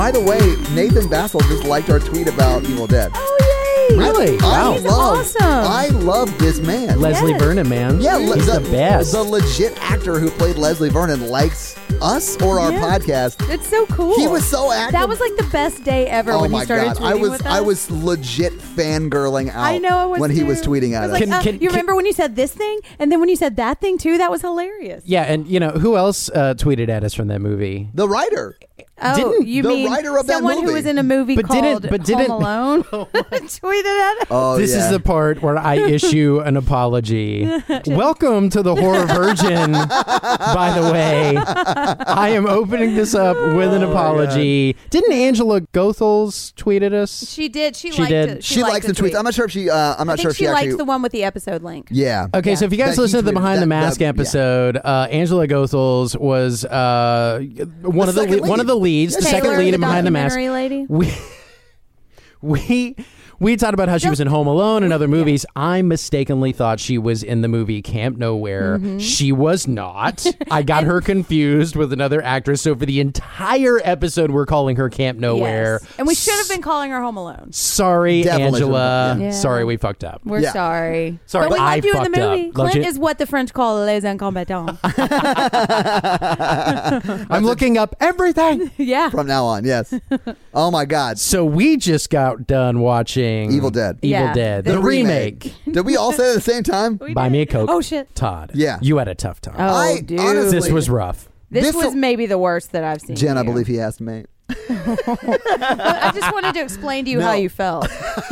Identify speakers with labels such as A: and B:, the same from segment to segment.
A: By the way, Nathan Bassel just liked our tweet about Evil Dead.
B: Oh, yay.
C: Really?
A: I
B: He's
A: love,
B: awesome.
A: I love this man.
C: Leslie Vernon, man.
A: Yeah,
C: he's the best.
A: The legit actor who played Leslie Vernon likes us or our podcast.
B: It's so cool.
A: He was so active.
B: That was like the best day ever when he started tweeting with us.
A: I was legit fangirling out
B: I know I was
A: when he
B: too.
A: was tweeting at us.
B: Like, you remember when you said this thing? And then when you said that thing too? That was hilarious.
C: Yeah, and who else tweeted at us from that movie?
A: The writer.
B: Oh, you
A: the
B: mean
A: writer of that
B: someone
A: movie.
B: who was in a movie
C: But
B: called
C: didn't-
B: Home Alone tweeted at us?
A: Oh,
C: This is the part where I issue an apology. Welcome to the Horror Virgin, by the way. I am opening this up with an apology. Didn't Angela Goethals tweet at us?
B: She did. She
C: She
B: liked
C: did.
B: it.
A: She likes the tweets. I'm not sure if she. I'm not
B: I
A: sure
B: think
A: if she
B: likes
A: actually.
B: the one with the episode link.
A: Yeah.
C: Okay, so if you guys
A: That
C: listen to the
A: he tweeted.
C: Behind the Mask
A: yeah.
C: episode, Angela Goethals was one of the leads, the
B: Taylor,
C: second lead in Behind the Mask.
B: documentary lady.
C: We talked about how she was in Home Alone and other movies. I mistakenly thought she was in the movie Camp Nowhere.
B: Mm-hmm.
C: She was not. I got her confused with another actress. So for the entire episode, we're calling her Camp Nowhere.
B: Yes. And we should have been calling her Home Alone.
C: Sorry,
A: Definitely
C: Angela.
A: should have,
B: yeah.
C: Sorry, we fucked up.
B: We're
A: Yeah.
B: sorry.
C: Sorry,
B: but we
C: I
B: loved you in the
C: fucked up.
B: movie.
C: Loved
B: Clint
C: you.
B: is what the French call les incompetents.
C: I'm looking up everything.
B: Yeah.
A: From now on, yes. Oh my God.
C: So we just got done watching
A: Evil Dead.
C: Evil
B: Yeah.
C: Dead,
B: The
C: the remake.
A: Did we all say it at the same time?
C: Buy me a Coke.
B: Oh, shit.
C: Todd.
A: Yeah.
C: You had a tough time.
B: Oh, dude.
A: honestly-
C: This was rough.
B: This
A: this-
B: was maybe the worst that I've seen.
A: Jen, I
B: you.
A: believe he asked me.
B: I just wanted to explain to you
A: No.
B: how you felt.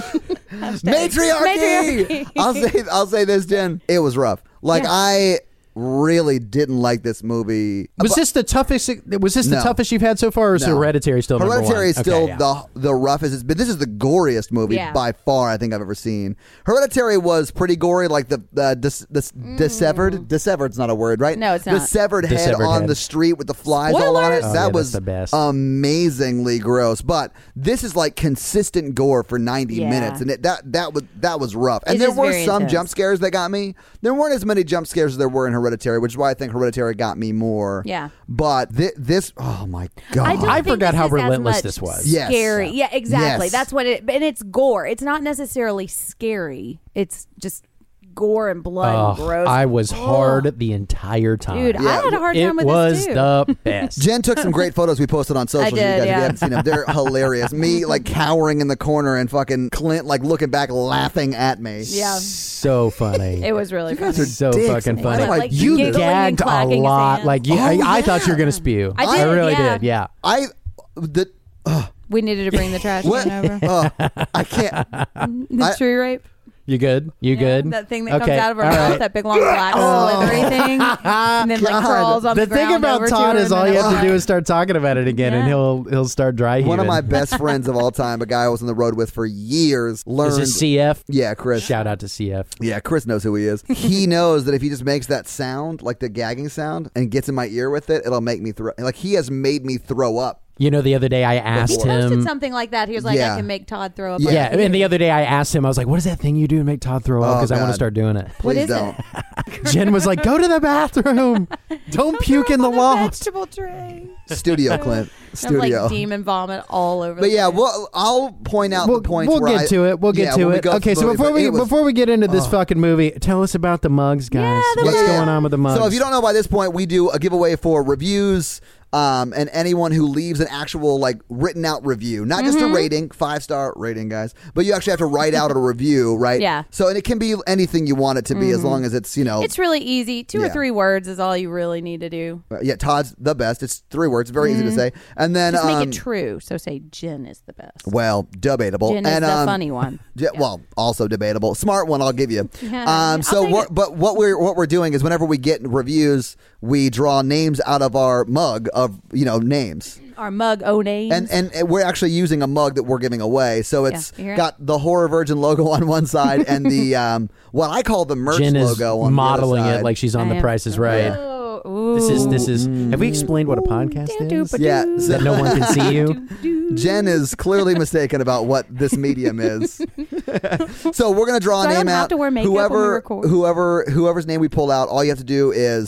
A: Matriarchy. I'll say this, Jen. It was rough. Like
B: Yeah.
A: I really didn't like this movie.
C: Was this the toughest? Was this the
A: No.
C: toughest you've had so far, or is
A: No.
C: Hereditary still number one?
A: Hereditary is still
C: Okay, yeah.
A: the roughest, but this is the goriest movie
B: Yeah.
A: by far I think I've ever seen. Hereditary was pretty gory, like the dissevered's not a word, right?
B: No, it's
A: The
B: not.
A: severed head
C: Dissevered
A: on
C: head.
A: the street with the flies all on it.
B: Spoilers!
C: Oh,
A: that
C: yeah,
A: was
C: that's the best.
A: amazingly gross. But this is like consistent gore for 90
B: Yeah.
A: minutes, and that was rough. And
B: It
A: there
B: is
A: were
B: very
A: some
B: intense.
A: jump scares that got me. There weren't as many jump scares as there were in Hereditary, which is why I think Hereditary got me more.
B: Yeah.
A: But this, oh my God.
B: I don't
C: I
B: think
C: forgot
B: this
C: how
B: is as
C: relentless
B: much
C: this was.
A: Yes.
B: Scary. Yeah, exactly.
A: Yes.
B: That's what it. And it's gore. It's not necessarily scary. It's just gore and blood and gross.
C: I was hard the entire time.
B: Dude, I had a hard time with
C: it was
B: this too.
C: the best.
A: Jen took some great photos we posted on socials.
B: I did,
A: you guys, if you
B: yeah.
A: haven't seen them, they're hilarious. Me like cowering in the corner and fucking Clint like looking back, laughing at me.
B: Yeah.
C: So funny.
B: It was really funny.
C: so
A: dicks.
C: fucking
A: Why
C: funny.
A: do I
B: Like,
A: do
C: You
A: this?
B: giggling and
C: gagged a
B: clacking his
C: lot.
B: hands.
C: Like I thought you were gonna spew.
B: I did,
C: really
B: yeah.
C: did. Yeah.
B: We needed to bring the trash
A: What?
B: can over.
A: I can't.
B: The tree rape.
C: You good? You good?
B: That thing that
C: Okay,
B: comes out of her
C: all
B: mouth,
C: right.
B: that big long black slithery thing, and then like
A: God.
B: crawls on the,
C: The thing
B: ground
C: about
B: over to
C: Todd
B: her
C: is
B: and
C: all
B: then
C: you
B: it-
C: have to do is start talking about it again, and
B: Yeah.
C: he'll start dry heaving.
A: One of my best friends of all time, a guy I was on the road with for years, learned.
C: Is this CF?
A: Yeah, Chris.
C: Shout out to CF.
A: Yeah, Chris knows who he is. He knows that if he just makes that sound, like the gagging sound, and gets in my ear with it, it'll make me throw. Like he has made me throw up.
C: You know, the other day I
B: He
C: asked
B: posted
C: him.
B: something like that. He was like,
A: Yeah.
B: "I can make Todd throw up."
C: Yeah, and the other day I asked him, I was like, what is that thing you do to make Todd throw up?
A: Oh,
C: Because I want to
A: God.
C: start doing it.
A: Please
B: is
A: don't.
C: Jen was like, go to the bathroom. Don't puke in the loft.
B: vegetable tray.
A: Studio, Clint.
B: Of
A: Studio.
B: like demon vomit all over.
A: But
B: the
A: yeah,
B: place.
A: well, I'll point out the points.
C: We'll
A: where
C: get to it. We'll get
A: yeah,
C: to
A: when we
C: it.
A: go
C: Okay,
A: through
C: so
A: the movie, but it was-
C: before we get into this fucking movie, tell us about the mugs, guys.
B: the
C: What's
B: mugs.
C: going on with the mugs?
A: So if you don't know by this point, we do a giveaway for reviews. And anyone who leaves an actual like written out review, not just a rating, 5-star rating, guys, but you actually have to write out a review, right?
B: Yeah.
A: So and it can be anything you want it to be, as long as it's
B: it's really easy. 2 or
A: Yeah.
B: 3 words is all you really need to do.
A: yeah. Todd's the best. It's 3 words, very easy to say, and then
B: Just make it true. So say Jen is the best.
A: well, debatable,
B: Jen is
A: and
B: the funny one.
A: Well, also debatable. Smart one, I'll give you.
B: I'll
A: So,
B: take it.
A: but what we're doing is whenever we get reviews, we draw names out of our mug of names.
B: Our mug O names.
A: And we're actually using a mug that we're giving away. So it's
B: you hear it?
A: got the Horror Virgin logo on one side and the what I call the merch
C: Jen is
A: logo on
C: modeling
A: the other
C: it
A: side.
C: like she's on
B: I
C: The
B: am.
C: Price is Right.
B: Oh,
C: This is. Have we explained what a podcast is?
A: Yeah, so
C: That no one can see you.
A: Jen is clearly mistaken about what this medium is. So we're gonna draw
B: So
A: a
B: I
A: name
B: don't have
A: out.
B: to wear makeup when we record?
A: Whoever's name we pull out, all you have to do is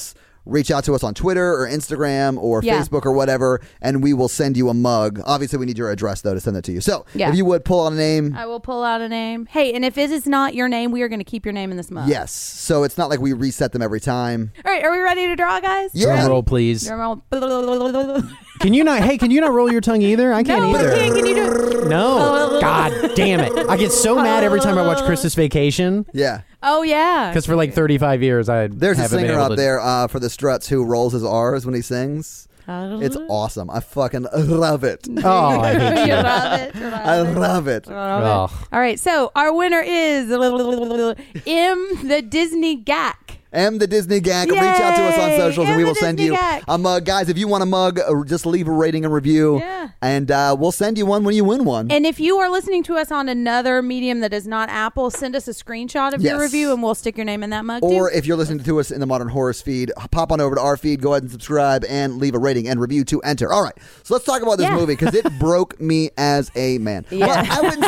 A: reach out to us on Twitter or Instagram or Facebook or whatever, and we will send you a mug. Obviously, we need your address, though, to send it to you. So if you would pull out a name.
B: I will pull out a name. Hey, and if it is not your name, we are going to keep your name in this mug.
A: Yes. So it's not like we reset them every time.
B: All right, are we ready to draw, guys?
A: Yeah.
C: Drum roll, please.
B: Drum roll.
C: Can you not roll your tongue either? I can't
B: No,
C: either.
B: can you do it?
C: No. God damn it. I get so mad every time I watch Christmas Vacation.
A: Yeah.
B: Oh, yeah.
C: Because for like 35 years,
A: There's a
C: haven't been
A: singer
C: able
A: out
C: to-
A: there for the Struts who rolls his R's when he sings. It's awesome. I fucking love it.
C: Oh, I hate
B: You
C: you.
B: love it.
A: I love it.
C: Ugh.
B: All right, so our winner is M, the Disney Gak.
A: M the Disney Gag. Reach out to us on
B: Yay!
A: socials and we
B: M
A: will
B: the
A: send
B: Disney
A: you
B: Gag.
A: a mug. Guys, if you want a mug, just leave a rating and review.
B: Yeah.
A: And we'll send you one when you win one.
B: And if you are listening to us on another medium that is not Apple, send us a screenshot of your
A: Yes.
B: review and we'll stick your name in that mug
A: Or
B: too.
A: if you're listening to us in the Modern Horrors feed, pop on over to our feed, go ahead and subscribe, and leave a rating and review to enter. All right, so let's talk about this movie because it broke me as a man.
B: Yeah.
A: Well,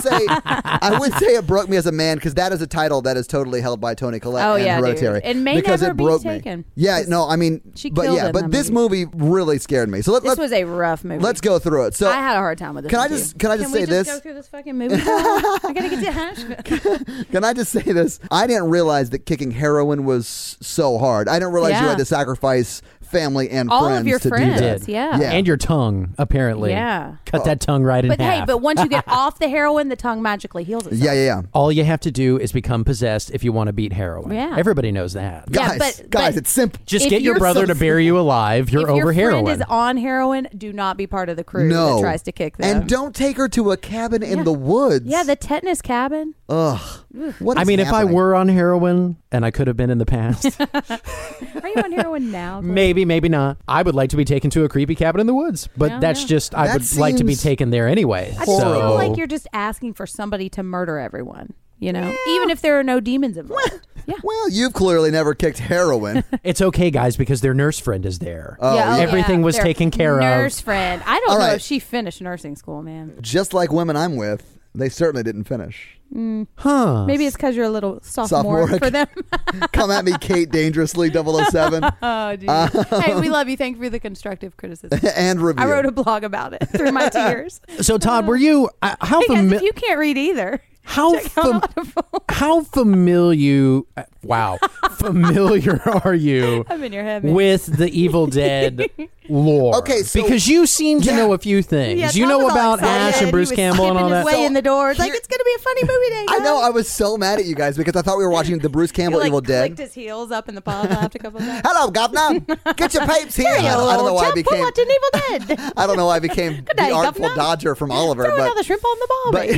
A: I wouldn't say it broke me as a man because that is a title that is totally held by Toni Collette
B: Oh,
A: and
B: yeah,
A: Hereditary.
B: dude. It may
A: because
B: never
A: it
B: be
A: broke
B: taken.
A: me. Yeah, no, I mean,
B: She
A: but
B: killed
A: yeah,
B: in
A: but
B: that
A: this movie really scared me. So
B: this
A: let's
B: was a rough movie.
A: let's go through it. So
B: I had a hard time with this.
A: Can I
B: one,
A: just-
B: too.
A: can I just say
B: we
A: this?
B: Go through this fucking movie. I gotta get to Asheville.
A: Can I just say this? I didn't realize that kicking heroin was so hard. I didn't realize you
B: Yeah.
A: had to sacrifice family and
B: All
A: friends
B: of your
A: to
B: friends.
A: do that.
B: Yeah.
A: Yeah.
C: And your tongue, apparently.
B: Yeah.
C: Cut that tongue right in
B: But
C: half.
B: hey, but once you get off the heroin, the tongue magically heals itself.
A: Yeah.
C: all you have to do is become possessed if you want to beat heroin.
B: Yeah.
C: Everybody knows that.
B: Yeah,
A: Guys,
B: but-
A: it's simple.
C: Just
B: If
C: get your
B: you're
C: brother
B: so-
C: to bury you alive. You're
B: if
C: over
B: your friend
C: heroin.
B: is on heroin, do not be part of the crew
A: No.
B: that tries to kick them.
A: And don't take her to a cabin in the woods.
B: Yeah, the tetanus cabin.
A: Ugh. What
C: I
A: is
C: mean, if I
A: happening?
C: were on heroin, and I could have been in the past,
B: Are you on heroin now? Chloe?
C: maybe, maybe not. I would like to be taken to a creepy cabin in the woods, but
B: Yeah,
C: that's
B: yeah.
C: just I
A: That
C: would like to be
A: seems
C: taken there anyway.
B: I just
C: so
B: feel like you're just asking for somebody to murder everyone. You know, even if there are no demons involved. Yeah.
A: Well, you've clearly never kicked heroin.
C: it's okay, guys, because their nurse friend is there.
B: Yeah,
C: Everything was
B: Their
C: taken care of.
B: Nurse friend. I don't
A: All
B: know
A: right.
B: if she finished nursing school, man.
A: Just like women I'm with, they certainly didn't finish.
C: Huh.
B: Maybe it's because you're a little sophomore
A: Sophomoric.
B: for them.
A: Come at me, Kate Dangerously 007.
B: Oh, dude. Hey, we love you. Thank you for the constructive criticism.
A: And review.
B: I wrote a blog about it through my tears.
C: So, Todd, were you how
B: Hey, guys,
C: familiar?
B: if you can't read either,
C: How
B: check out Audible.
C: how familiar? Wow, familiar are you
B: I'm in your head, man.
C: with the Evil Dead lore?
A: Okay, so-
C: because you seem to
A: Yeah.
C: know a few things.
B: Yeah,
C: you
B: Tom
C: know
B: was all
C: about
B: excited.
C: Ash and Bruce
B: He was
C: Campbell and all
B: skipping
C: that.
B: his way in the door. It's like,
A: Here-
B: it's going to be a funny movie day,
A: I
B: guys.
A: know. I was so mad at you guys because I thought we were watching the Bruce
B: He
A: Campbell
B: like
A: Evil
B: clicked
A: Dead.
B: his heels up in the pod laughed a couple of times.
A: Hello, governor. Get your papes here. I don't know why I
B: We're
A: became.
B: watching Evil Dead.
A: I don't know why I became
B: day,
A: the Artful
B: governor.
A: Dodger from Oliver,
B: Throw
A: but
B: another shrimp on the ball,
A: but-
B: baby.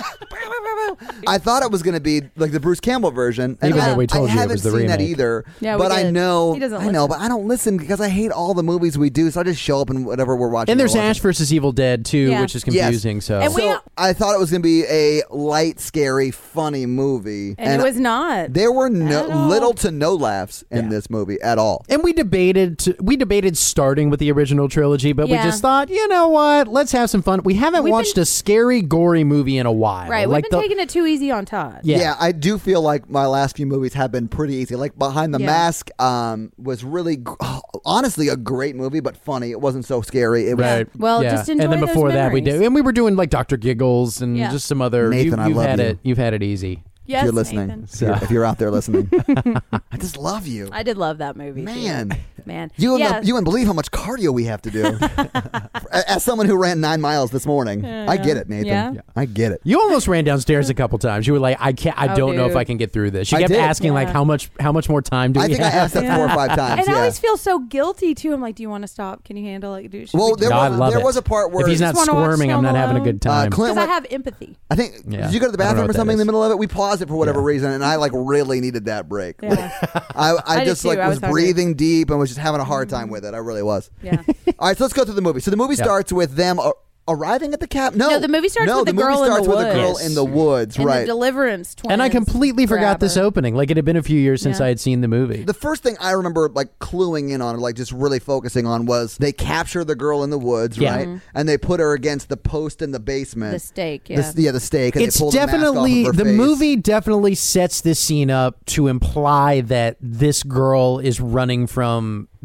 A: I thought it was going to be like the Bruce Campbell version. And
C: Even
A: I,
C: though we told
A: I
C: you it
A: haven't
C: was the
A: seen that
C: remake.
A: either.
B: Yeah, we
A: but I
B: did.
A: know,
B: He doesn't
A: I know,
B: listen.
A: but I don't listen because I hate all the movies we do. So I just show up and whatever we're watching.
C: And there's
A: we're watching.
C: Ash versus Evil Dead too,
B: Yeah.
C: which is confusing. So
B: And we-
A: So I thought it was going to be a light, scary, funny movie,
B: And it was not.
A: There were
B: At all.
A: little to no laughs in
C: Yeah.
A: this movie at all.
C: And we debated starting with the original trilogy, but we
B: Yeah.
C: just thought, you know what? Let's have some fun. We haven't
B: We've
C: watched
B: been-
C: a scary, gory movie in a while.
B: Right.
C: Like
B: We've been taking it too easy on Todd.
C: Yeah.
A: I do feel like my last few movies have been pretty easy. Like Behind the
B: Yeah.
A: Mask was really, honestly, a great movie, but funny. It wasn't so scary. It was
C: Right.
B: Well,
C: Yeah.
B: just enjoy
C: And then
B: those
C: before that, we
B: memories.
C: did, and we were doing like Dr. Giggles and
B: Yeah.
C: just some other.
A: Nathan, I
C: you've
A: love
C: had
A: you.
C: it. You've had it easy.
B: Yes,
A: if you're listening,
B: Nathan.
A: if you're out there listening, I just love you.
B: I did love that movie. too.
A: Man.
B: Man.
A: You
B: yeah.
A: wouldn't believe how much cardio we have to do. As someone who ran 9 miles this morning, I get it, Nathan.
B: Yeah?
A: I get it.
C: You almost ran downstairs a couple times. You were like, I can't. I
B: Oh,
C: don't know if
B: dude.
C: I can get through this. You
A: I
C: kept
A: did.
C: asking like,
B: Yeah.
C: how much more time do
A: I
C: we
A: think I
C: have?
A: asked that 4 or 5 times.
B: And I
A: yeah.
B: always feel so guilty too. I'm like, do you want to stop? Can you handle it?
A: Well, there
C: No, I love
A: there
C: it.
A: was a part where
C: if he's not
B: Just wanna watch
C: squirming, I'm
B: Home
C: not having a
B: Alone.
C: good time.
A: Clint
B: Because I
A: went,
B: have empathy.
A: I think
C: Yeah.
A: did you go to the
C: I don't know
A: bathroom or
C: what that
A: something in the
C: is.
A: middle of it? We paused it for whatever
C: Yeah.
A: reason, and I like really needed that break.
B: Yeah.
A: I
B: I did
A: just
B: too.
A: like
B: I
A: was
B: was hungry.
A: breathing deep and was just having a hard time with it. I really was.
B: Yeah.
A: All right, so let's go through the movie. So the movie
C: Yeah.
A: starts with them arriving at the camp.
B: No, the movie starts with the
A: movie
B: girl in the
A: starts with the girl
B: woods.
A: in the woods,
B: And
A: right?
B: the Deliverance twins.
C: And I completely forgot
B: grab
C: this
B: her.
C: opening. Like it had been a few years since
B: Yeah.
C: I had seen the movie.
A: The first thing I remember like cluing in on, like just really focusing on, was they capture the girl in the woods,
C: Yeah.
A: right? And they put her against the post in the basement.
B: The stake, yeah.
A: The stake. And
C: It's
A: they pull the mask
C: definitely
A: off of her
C: the
A: face.
C: movie definitely sets this scene up to imply that this girl is running from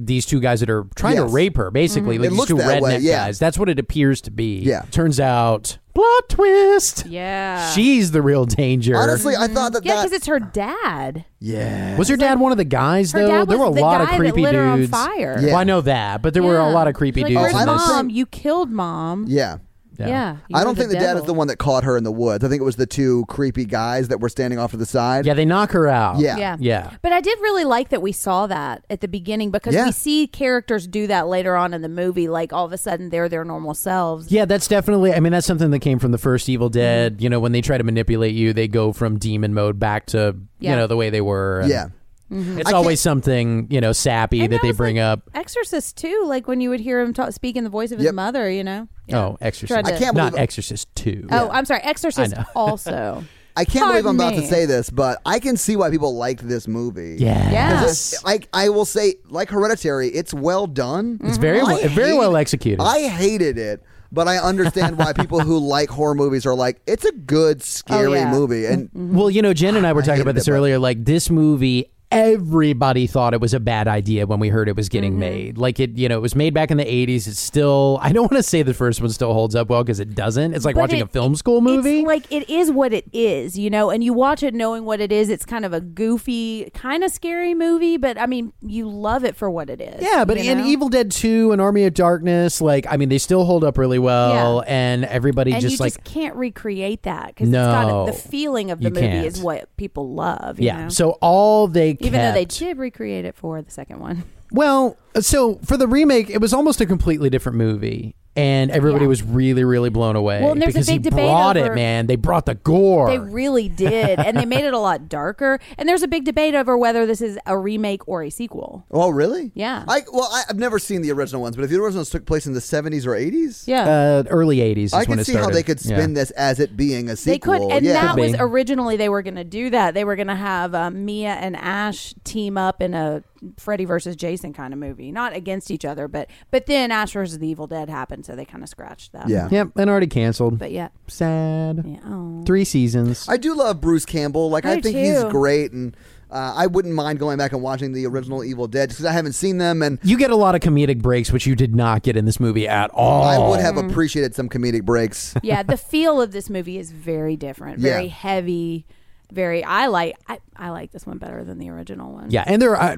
C: these two guys that are trying to
A: Yes.
C: rape her, basically. Like
A: It
C: these
A: looks
C: two
A: that way,
C: redneck
A: yeah.
C: guys. That's what it appears to be.
A: Yeah.
C: Turns out, plot twist.
B: Yeah.
C: She's the real danger.
A: Honestly, I thought that
B: yeah,
A: that.
B: because it's her dad.
A: Yeah.
C: Was her dad one of the guys,
B: Her
C: though?
B: dad
C: There were
B: was
C: a
B: the
C: lot
B: guy
C: of creepy
B: that lit her on
C: dudes.
B: fire.
A: Yeah.
C: Well, I know that, but there were a lot of creepy
B: Like,
C: dudes
B: where's
C: in this.
B: mom? You killed mom.
A: Yeah.
B: Yeah. you
A: I
B: were
A: don't think the dad is
B: devil.
A: the one that caught her in the woods. I think it was the two creepy guys that were standing off to the side.
C: Yeah, they knock her out.
A: Yeah.
B: Yeah.
C: Yeah.
B: But I did really like that we saw that at the beginning because
A: Yeah.
B: we see characters do that later on in the movie. Like all of a sudden they're their normal selves.
C: Yeah, that's definitely, I mean, that's something that came from the first Evil Dead.
B: Mm-hmm.
C: You know, when they try to manipulate you, they go from demon mode back to, you
B: Yeah.
C: know, the way they were. And
A: Yeah.
C: It's
A: I
C: always something, you know, sappy
B: And
C: that they
B: was
C: bring
B: like
C: up.
B: Exorcist too, like when you would hear him speak in the voice of his
A: Yep.
B: mother, you know.
C: Oh, Exorcist.
B: Tried to-
A: I can't
C: Not
A: believe-
C: Exorcist 2.
B: Oh, I'm sorry, Exorcist
C: I know.
B: also.
A: I can't believe I'm about
B: Pardon
A: to
B: me.
A: say this, but I can see why people liked this movie.
C: Yes.
A: I will say, like Hereditary, it's well done.
C: It's very
A: I
C: well, very
A: hate-
C: well executed.
A: I hated it, but I understand why people who like horror movies are like, it's a good, scary
B: yeah.
A: movie. And
C: Well, you know, Jen and I were talking
A: hated
C: about this
A: it, but-
C: earlier. Like, this movie, everybody thought it was a bad idea when we heard it was getting made. Like, it, you know, it was made back in the 80s. It's still, I don't want to say the first one still holds up well because it doesn't. It's like
B: But
C: watching
B: it-
C: a film school movie.
B: It's like it is what it is, you know, and you watch it knowing what it is. It's kind of a goofy, kind of scary movie, but I mean, you love it for what it is.
C: Yeah, but
B: you
C: in
B: know?
C: Evil Dead 2 and Army of Darkness, like, I mean, they still hold up really well,
B: Yeah.
C: and everybody
B: and
C: just
B: you
C: like,
B: just can't recreate that because
C: No,
B: the feeling of the
C: you
B: movie
C: can't.
B: is what people love. You
C: yeah.
B: know?
C: So all they
B: even though they
C: kept-
B: did recreate it for the second one.
C: Well, so for the remake, it was almost a completely different movie, and everybody
B: Yeah.
C: was really, really blown away.
B: Well, and there's a
C: because
B: big
C: he
B: debate
C: brought it,
B: over-
C: man. They brought the gore.
B: They really did, and they made it a lot darker. And there's a big debate over whether this is a remake or a sequel.
A: oh, really?
B: Yeah.
A: I've never seen the original ones, but if the originals took place in the 70s or 80s,
B: Yeah.
C: Early 80s is
A: I
C: when
A: could
C: it
A: see
C: started.
A: how they could spin
C: Yeah.
A: this as it being a
B: They
A: sequel.
B: could, and
A: yeah.
B: that
C: Could
B: was
C: be.
B: originally they were going to do that. They were going to have Mia and Ash team up in a Freddy versus Jason kind of movie, not against each other, but then Ash versus the Evil Dead happened, so they kind of scratched that.
A: Yeah.
C: Yep, and already canceled.
B: But yeah,
C: Sad.
B: yeah. Oh.
C: 3 seasons.
A: I do love Bruce Campbell. Like,
B: I
A: I
B: do
A: think he's
B: too.
A: great, and I wouldn't mind going back and watching the original Evil Dead just because I haven't seen them, and
C: You get a lot of comedic breaks, which you did not get in this movie at all.
A: I would have appreciated some comedic breaks.
B: Yeah, the feel of this movie is very different,
A: Yeah.
B: very heavy, very. I like this one better than the original one.
C: Yeah, and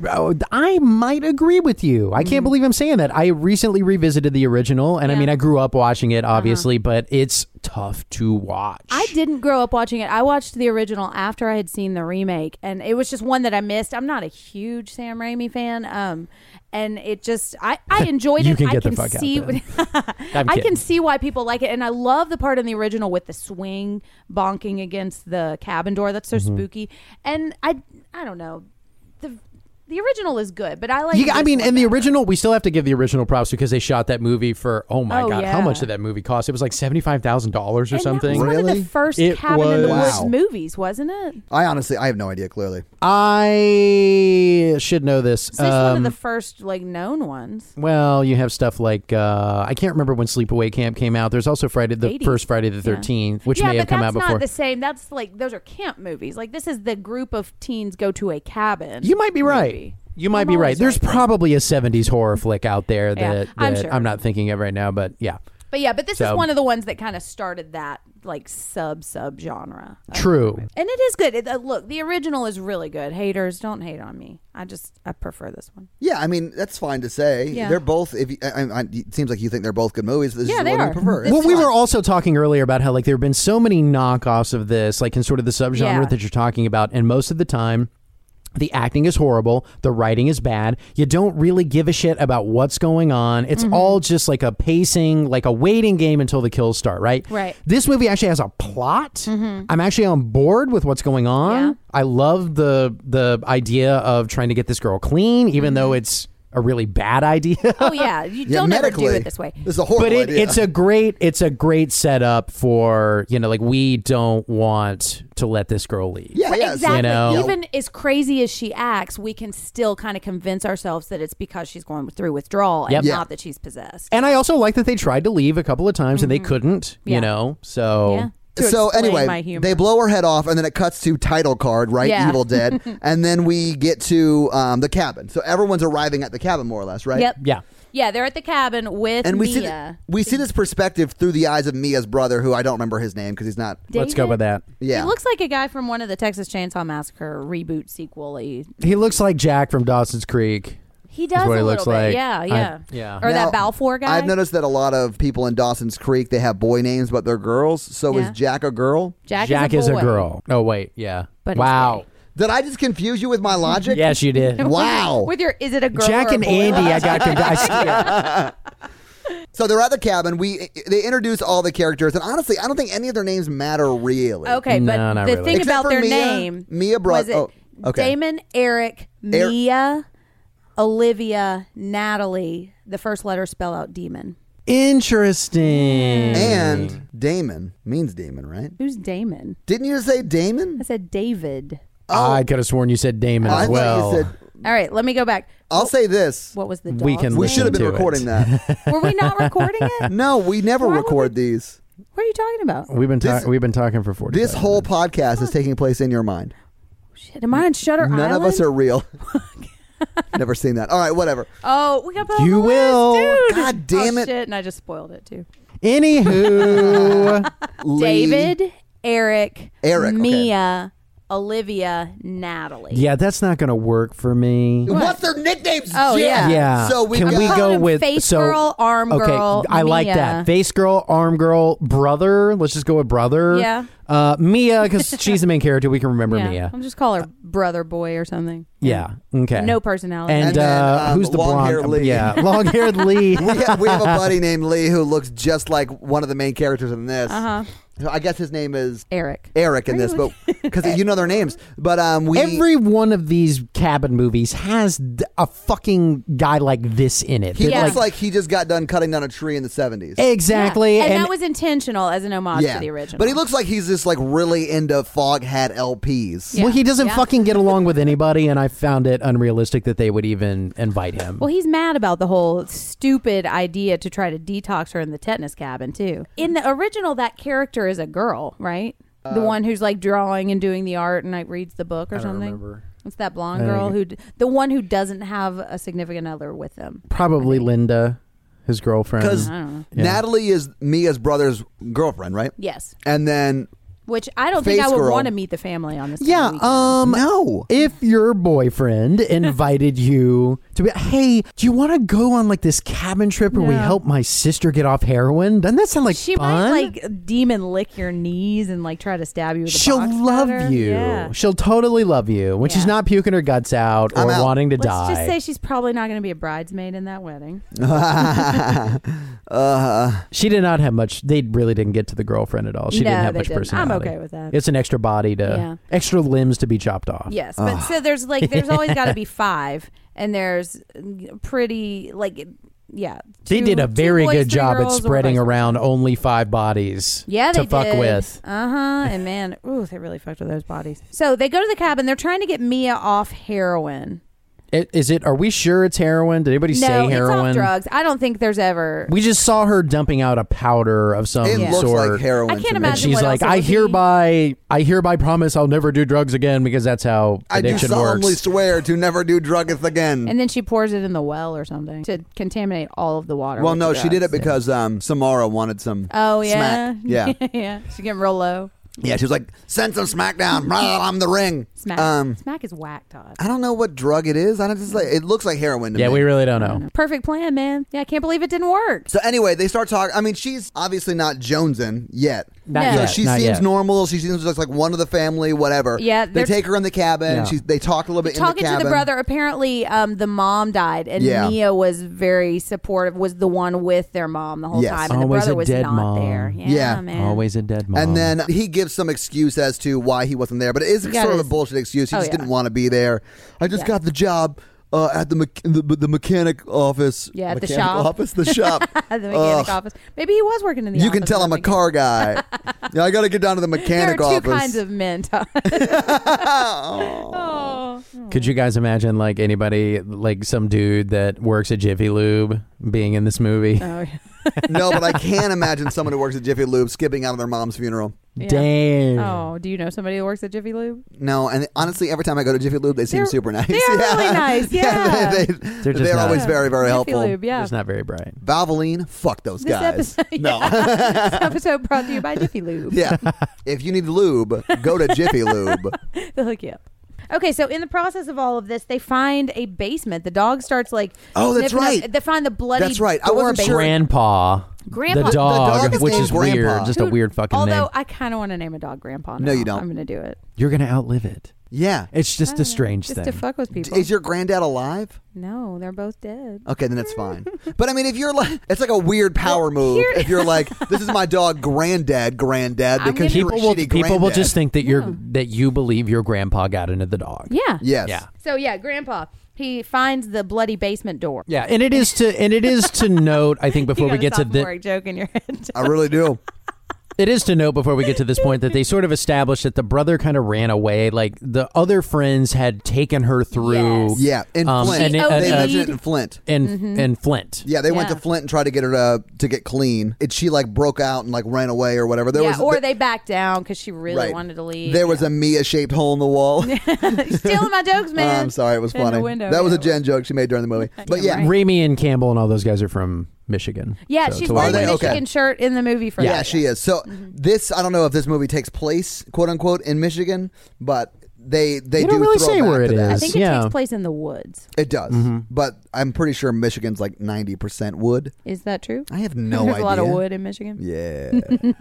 C: I might agree with you. I can't believe I'm saying that. I recently revisited the original, and I
B: Yeah.
C: mean, I grew up watching it, obviously, but it's tough to watch.
B: I didn't grow up watching it. I watched the original after I had seen the remake, and it was just one that I missed. I'm not a huge Sam Raimi fan, and it just I enjoyed
C: You
B: it.
C: can
B: I
C: get the
B: can
C: fuck out
B: see,
C: then. I'm
B: I
C: kidding.
B: can see why people like it, and I love the part in the original with the swing bonking against the cabin door. That's so
C: Mm-hmm.
B: spooky, and I don't know the original is good, but I like.
C: I
B: this
C: mean,
B: one
C: in the
B: better.
C: original, we still have to give the original props because they shot that movie for, oh my
B: Oh,
C: God, how
B: yeah.
C: much did that movie cost? It was like $75,000 or
B: And
C: something.
B: That was one of
A: Really?
B: the first
C: It
B: Cabin in the
C: was-
B: Woods movies, wasn't it?
A: I honestly, I have no idea. Clearly,
C: I should know this.
B: So it's one of the first like known ones.
C: Well, you have stuff like I can't remember when Sleepaway Camp came out. There's also the
B: 80s.
C: first Friday the 13th, which
B: yeah,
C: may have
B: but
C: come
B: that's
C: out before.
B: not the same. That's like those are camp movies. Like this is the group of teens go to a cabin.
C: You might be right.
B: movie.
C: You might
B: I'm
C: be right.
B: always
C: There's
B: right.
C: probably a 70s horror flick out there
B: Yeah,
C: that,
B: I'm
C: that
B: sure.
C: I'm not thinking of right now, but yeah.
B: But this
C: So-
B: is one of the ones that kind of started that like sub genre.
C: True.
B: And it is good. Look, the original is really good. Haters, don't hate on me. I prefer this one.
A: yeah. I mean, that's fine to say.
B: Yeah.
A: They're both. If you, it seems like you think they're both good movies. This
B: Yeah,
A: is
B: they
A: the one
B: are.
A: you prefer.
B: This
C: Well,
A: It's
C: we
A: fine.
C: were also talking earlier about how like there have been so many knockoffs of this, like in sort of the subgenre
B: Yeah.
C: that you're talking about, and most of the time the acting is horrible, the writing is bad. You don't really give a shit about what's going on. It's
B: Mm-hmm.
C: all just like a pacing, like a waiting game until the kills start, right?
B: Right.
C: This movie actually has a plot. I'm actually on board with what's going on.
B: Yeah.
C: I love the idea of trying to get this girl clean, even though it's a really bad idea.
B: Oh yeah, you
A: Yeah,
B: don't ever do
A: medically,
B: it this way.
A: This is a horrible
C: But
A: idea.
C: it's a great setup for, you know, like we don't want to let this girl leave.
A: yeah, yeah.
B: Exactly.
C: You know?
B: Even as crazy as she acts, we can still kind of convince ourselves that it's because she's going through withdrawal and
C: Yep.
A: Yeah.
B: not that she's possessed.
C: And I also like that they tried to leave a couple of times and they couldn't,
B: Mm-hmm. Yeah.
C: you know. So
B: Yeah.
A: So
B: explain my
A: anyway,
B: humor.
A: they blow her head off, and then it cuts to title card, right?
B: Yeah.
A: Evil Dead, and then we get to the cabin. So everyone's arriving at the cabin, more or less, right?
B: Yep.
C: Yeah.
B: Yeah, they're at the cabin with
A: And we
B: Mia.
A: see this perspective through the eyes of Mia's brother, who I don't remember his name because he's not.
C: Let's go with that.
A: Yeah,
B: He looks like a guy from one of the Texas Chainsaw Massacre reboot sequel-y.
C: He looks like Jack from Dawson's Creek.
B: He does
C: Is what
B: a
C: he
B: little
C: looks
B: bit.
C: like.
B: Yeah.
C: Yeah.
B: Or
A: Now,
B: that Balfour guy.
A: I've noticed that a lot of people in Dawson's Creek, they have boy names, but they're girls. So
B: Yeah.
A: is Jack a girl?
B: Jack
C: is a
B: boy.
C: girl. Oh wait, yeah.
B: But he's
C: wow.
B: gay.
A: Did I just confuse you with my logic?
C: Yes, you did.
A: Wow.
B: With your, is it a girl
C: Jack
B: or a
C: and
B: boy?
C: Andy, I got confused.
A: So they're at the cabin. They introduce all the characters, and honestly, I don't think any of their names matter really.
B: Okay, but
C: No, not
B: the
C: really.
B: thing
A: Except
B: about
A: for
B: their
A: Mia,
B: name
A: Mia
B: was it
A: okay.
B: Damon, Eric, Mia, Olivia, Natalie. The first letter spell out demon.
C: Interesting.
A: And Damon means demon, right?
B: Who's Damon?
A: Didn't you say Damon?
B: I said David.
C: I could have sworn you said Damon
A: I
C: as well.
A: thought you said.
B: All right, let me go back.
A: I'll say this.
B: What was the dog?
C: We can
A: We
C: listen
A: should have been
C: to
A: recording
C: it.
A: that.
B: Were we not recording it?
A: No, we never
B: Why would
A: record these.
B: What are you talking about?
C: We've been talking for 40
A: This whole podcast is taking place in your mind.
B: Shit, am I on Shutter
A: None
B: Island?
A: of us are real. Never seen that. All right, whatever.
B: Oh, we got put on
C: You
B: the
C: will.
B: list, dude.
A: God damn
B: Oh,
A: it.
B: shit, and I just spoiled it too.
C: Anywho,
A: Lee.
B: David, Eric,
A: okay.
B: Mia, Olivia, Natalie.
C: yeah, that's not going to work for me.
A: What's their nicknames?
B: Oh,
A: Jen?
B: yeah.
C: Yeah.
A: So we
C: Can
A: got,
C: we
B: calling
C: go
B: him
C: with
B: Face
C: so,
B: Girl, Arm
C: okay,
B: Girl,
C: I like
B: Mia.
C: that. Face Girl, Arm Girl, Brother. Let's just go with Brother.
B: Yeah.
C: Mia, because she's the main character. We can remember
B: Yeah.
C: Mia.
B: I'll just call her Brother Boy or something.
C: Yeah. Okay.
B: No personality.
C: And,
A: And then,
C: who's the
A: long-haired
C: blonde?
A: Lee.
C: Yeah, long-haired Lee.
A: we have a buddy named Lee who looks just like one of the main characters in this.
B: Uh-huh.
A: I guess his name is
B: Eric.
A: Eric in this, but because you know their names. But we
C: Every one of these cabin movies has a fucking guy like this in it.
A: he
C: that,
A: looks like he just got done cutting down a tree in the 70s.
C: exactly.
B: Yeah. And that was intentional as an homage
A: Yeah,
B: to the original.
A: but he looks like he's just like really into Foghat LPs.
B: Yeah.
C: Well, he doesn't
B: Yeah.
C: fucking get along with anybody, and I found it unrealistic that they would even invite him.
B: Well, he's mad about the whole stupid idea to try to detox her in the tetanus cabin, too. In the original, that character is a girl, right? The one who's like drawing and doing the art and like reads the book or
C: I don't
B: something.
C: remember.
B: It's that blonde girl the one who doesn't have a significant other with them.
C: Probably Linda, his girlfriend.
A: Because
B: I don't know.
C: Yeah.
A: Natalie is Mia's brother's girlfriend, right?
B: Yes.
A: And then
B: Which I don't think
A: Face
B: I would
A: girl.
B: want to meet the family on this.
C: Yeah,
A: no.
C: if your boyfriend invited you to be, hey, do you want to go on like this cabin trip where we
B: No.
C: help my sister get off heroin? Doesn't that sound like
B: she
C: fun?
B: might like demon lick your knees and like try to stab you with a
C: She'll
B: box
C: love
B: cutter.
C: you.
B: Yeah.
C: She'll totally love you when she's
B: Yeah.
C: not puking her guts out
A: I'm
C: or
A: out.
C: wanting to
B: Let's
C: die.
B: just say she's probably not going to be a bridesmaid in that wedding.
C: She did not have much. They really didn't get to the girlfriend at all. She
B: No,
C: didn't have
B: they
C: much
B: didn't. I'm
C: personality.
B: okay with that.
C: It's an extra body to, extra limbs to be chopped off.
B: Yes, but so there's always got to be 5, and there's pretty yeah.
C: They
B: two-
C: did a
B: two
C: very
B: boys,
C: good
B: 3
C: job at
B: girls, or
C: spreading
B: vice versa.
C: around only 5 bodies
B: Yeah,
C: to
B: they
C: fuck
B: did.
C: with.
B: And man, ooh, they really fucked with those bodies. So they go to the cabin. They're trying to get Mia off heroin.
C: Are we sure it's heroin? Did anybody say
B: No,
C: heroin?
B: it's off drugs. I don't think there's ever.
C: We just saw her dumping out a powder of some
A: It looks
C: sort.
A: like heroin.
B: I can't
A: to me.
C: and
B: imagine
C: she's
B: what
C: like,
B: else it would
C: I hereby promise I'll never do drugs again because that's how
A: I do
C: addiction
A: solemnly
C: works.
A: swear to never do druggeth again.
B: And then she pours it in the well or something to contaminate all of the water.
A: Well,
B: with
A: no,
B: the
A: she did it
B: drugs.
A: because Samara wanted some
B: Oh yeah,
A: smack. Yeah.
B: yeah. She's getting real low.
A: Yeah, she was like, send some smack down. I'm the ring.
B: Smack. Smack is whack, Todd.
A: I don't know what drug it is. I don't just like it looks like heroin to
C: Yeah,
A: me.
C: we really don't know.
B: Perfect plan, man. Yeah, I can't believe it didn't work.
A: So anyway, they start talking. I mean, she's obviously not jonesing yet.
C: Not
B: No.
A: So
C: yet.
A: she
C: not
A: seems
C: yet.
A: normal. She seems just like one of the family, whatever.
B: Yeah,
A: they
B: they're-
A: take her in the cabin.
C: Yeah.
A: They talk a little bit in the
B: Talking
A: cabin.
B: to the brother, apparently the mom died, and
A: Yeah.
B: Mia was very supportive. Was the one with their mom the whole
A: Yes.
B: time, and
C: Always
B: the brother
C: a
B: was
C: dead
B: not
C: mom.
B: there.
A: Yeah.
B: Man.
C: Always a dead mom.
A: And then he gives some excuse as to why he wasn't there, but it is
B: Yeah,
A: sort
B: it
A: of a
B: is.
A: bullshit excuse. He
B: Oh,
A: just
B: yeah.
A: didn't want to be there. I just
B: Yeah.
A: got the job at the mechanic office.
B: Yeah, at the
A: Mechanic
B: shop.
A: office, the shop.
B: At the mechanic office. Maybe he was working in the.
A: You
B: office
A: can tell
B: or
A: I'm a
B: something.
A: car guy. Yeah, I got to get down to the
B: There
A: mechanic
B: are two
A: office.
B: kinds of men, Todd. Oh.
C: could you guys imagine like anybody, like some dude that works at Jiffy Lube being in this movie?
B: Oh, yeah.
A: No, but I can imagine someone who works at Jiffy Lube skipping out of their mom's funeral.
B: Yeah.
C: Damn.
B: Oh, do you know somebody who works at Jiffy Lube?
A: No, and honestly, every time I go to Jiffy Lube, they seem
B: They're-
A: super nice.
B: they're really nice, yeah.
A: they're
C: just not-
A: always very, very
B: Jiffy
A: helpful.
B: Lube, yeah.
C: It's not very bright.
A: Valvoline, fuck those
B: This
A: guys.
B: episode,
A: No.
B: this episode brought to you by Jiffy Lube.
A: Yeah. If you need lube, go to Jiffy Lube.
B: They'll hook you up. Okay, so in the process of all of this, they find a basement. The dog starts like.
A: Oh, that's
B: sniffing up-
A: right.
B: They find the bloody.
A: That's right. I
B: door
A: wasn't
B: basement.
A: sure.
C: Grandpa.
B: Grandpa.
C: The
B: The
C: dog,
A: dog is
C: which
A: named
C: is
A: Grandpa.
C: weird. Just a weird fucking
B: Although
C: name.
B: I kind of want to name a dog Grandpa.
A: No,
B: now.
A: you don't.
B: I'm going to do it.
C: You're going to outlive it.
A: Yeah.
C: It's just a strange
B: Just
C: thing.
B: to fuck with people.
A: Is your granddad alive?
B: No, they're both dead.
A: Okay, then it's fine. But I mean, if you're like, it's like a weird power move.
B: here-
A: If you're like, this is my dog, granddad, because you're a
C: People will
A: shitty
C: people will
A: granddad.
C: just think that that you believe your grandpa got into the dog.
B: Yeah.
A: Yes.
C: Yeah.
B: So yeah, Grandpa. He finds the bloody basement door.
C: Yeah, and it is to note, I think, before
B: You
C: we
B: got
C: get to
B: the
C: the
B: joke in your head.
A: I really do.
C: it is to note before we get to this point that they sort of established that the brother kind of ran away. Like the other friends had taken her through.
B: Yes.
A: Yeah, in Flint.
C: and
B: She
A: They
B: OD'd.
A: mentioned it in Flint.
C: in Flint.
A: Yeah, they went
B: Yeah.
A: to Flint and tried to get her to get clean. She like broke out and like ran away or whatever.
B: Or they backed down because she really
A: Right.
B: wanted to leave.
A: There was a Mia-shaped hole in the wall.
B: stealing my jokes, man.
A: I'm sorry, it was
B: In the
A: funny.
B: window,
A: That was a
B: yeah.
A: Jen joke she made during the movie. But yeah,
B: right.
C: Remy and Campbell and all those guys are from Michigan.
B: Yeah,
C: So
B: she's
C: to
B: wearing
A: Are
B: a
A: they?
B: Michigan
A: Okay.
B: shirt in the movie for
A: yeah,
B: that.
A: she is. So this, I don't know if this movie takes place, quote unquote, in Michigan, but they
C: They
A: do
C: don't really
A: throw
C: say
A: back
C: where
A: to
C: it
A: that.
B: I
C: is.
B: think it
C: Yeah.
B: takes place in the woods.
A: It does, but I'm pretty sure Michigan's like 90% wood.
B: Is that true?
A: I have no
B: There's
A: idea.
B: a lot of wood in Michigan.
A: Yeah.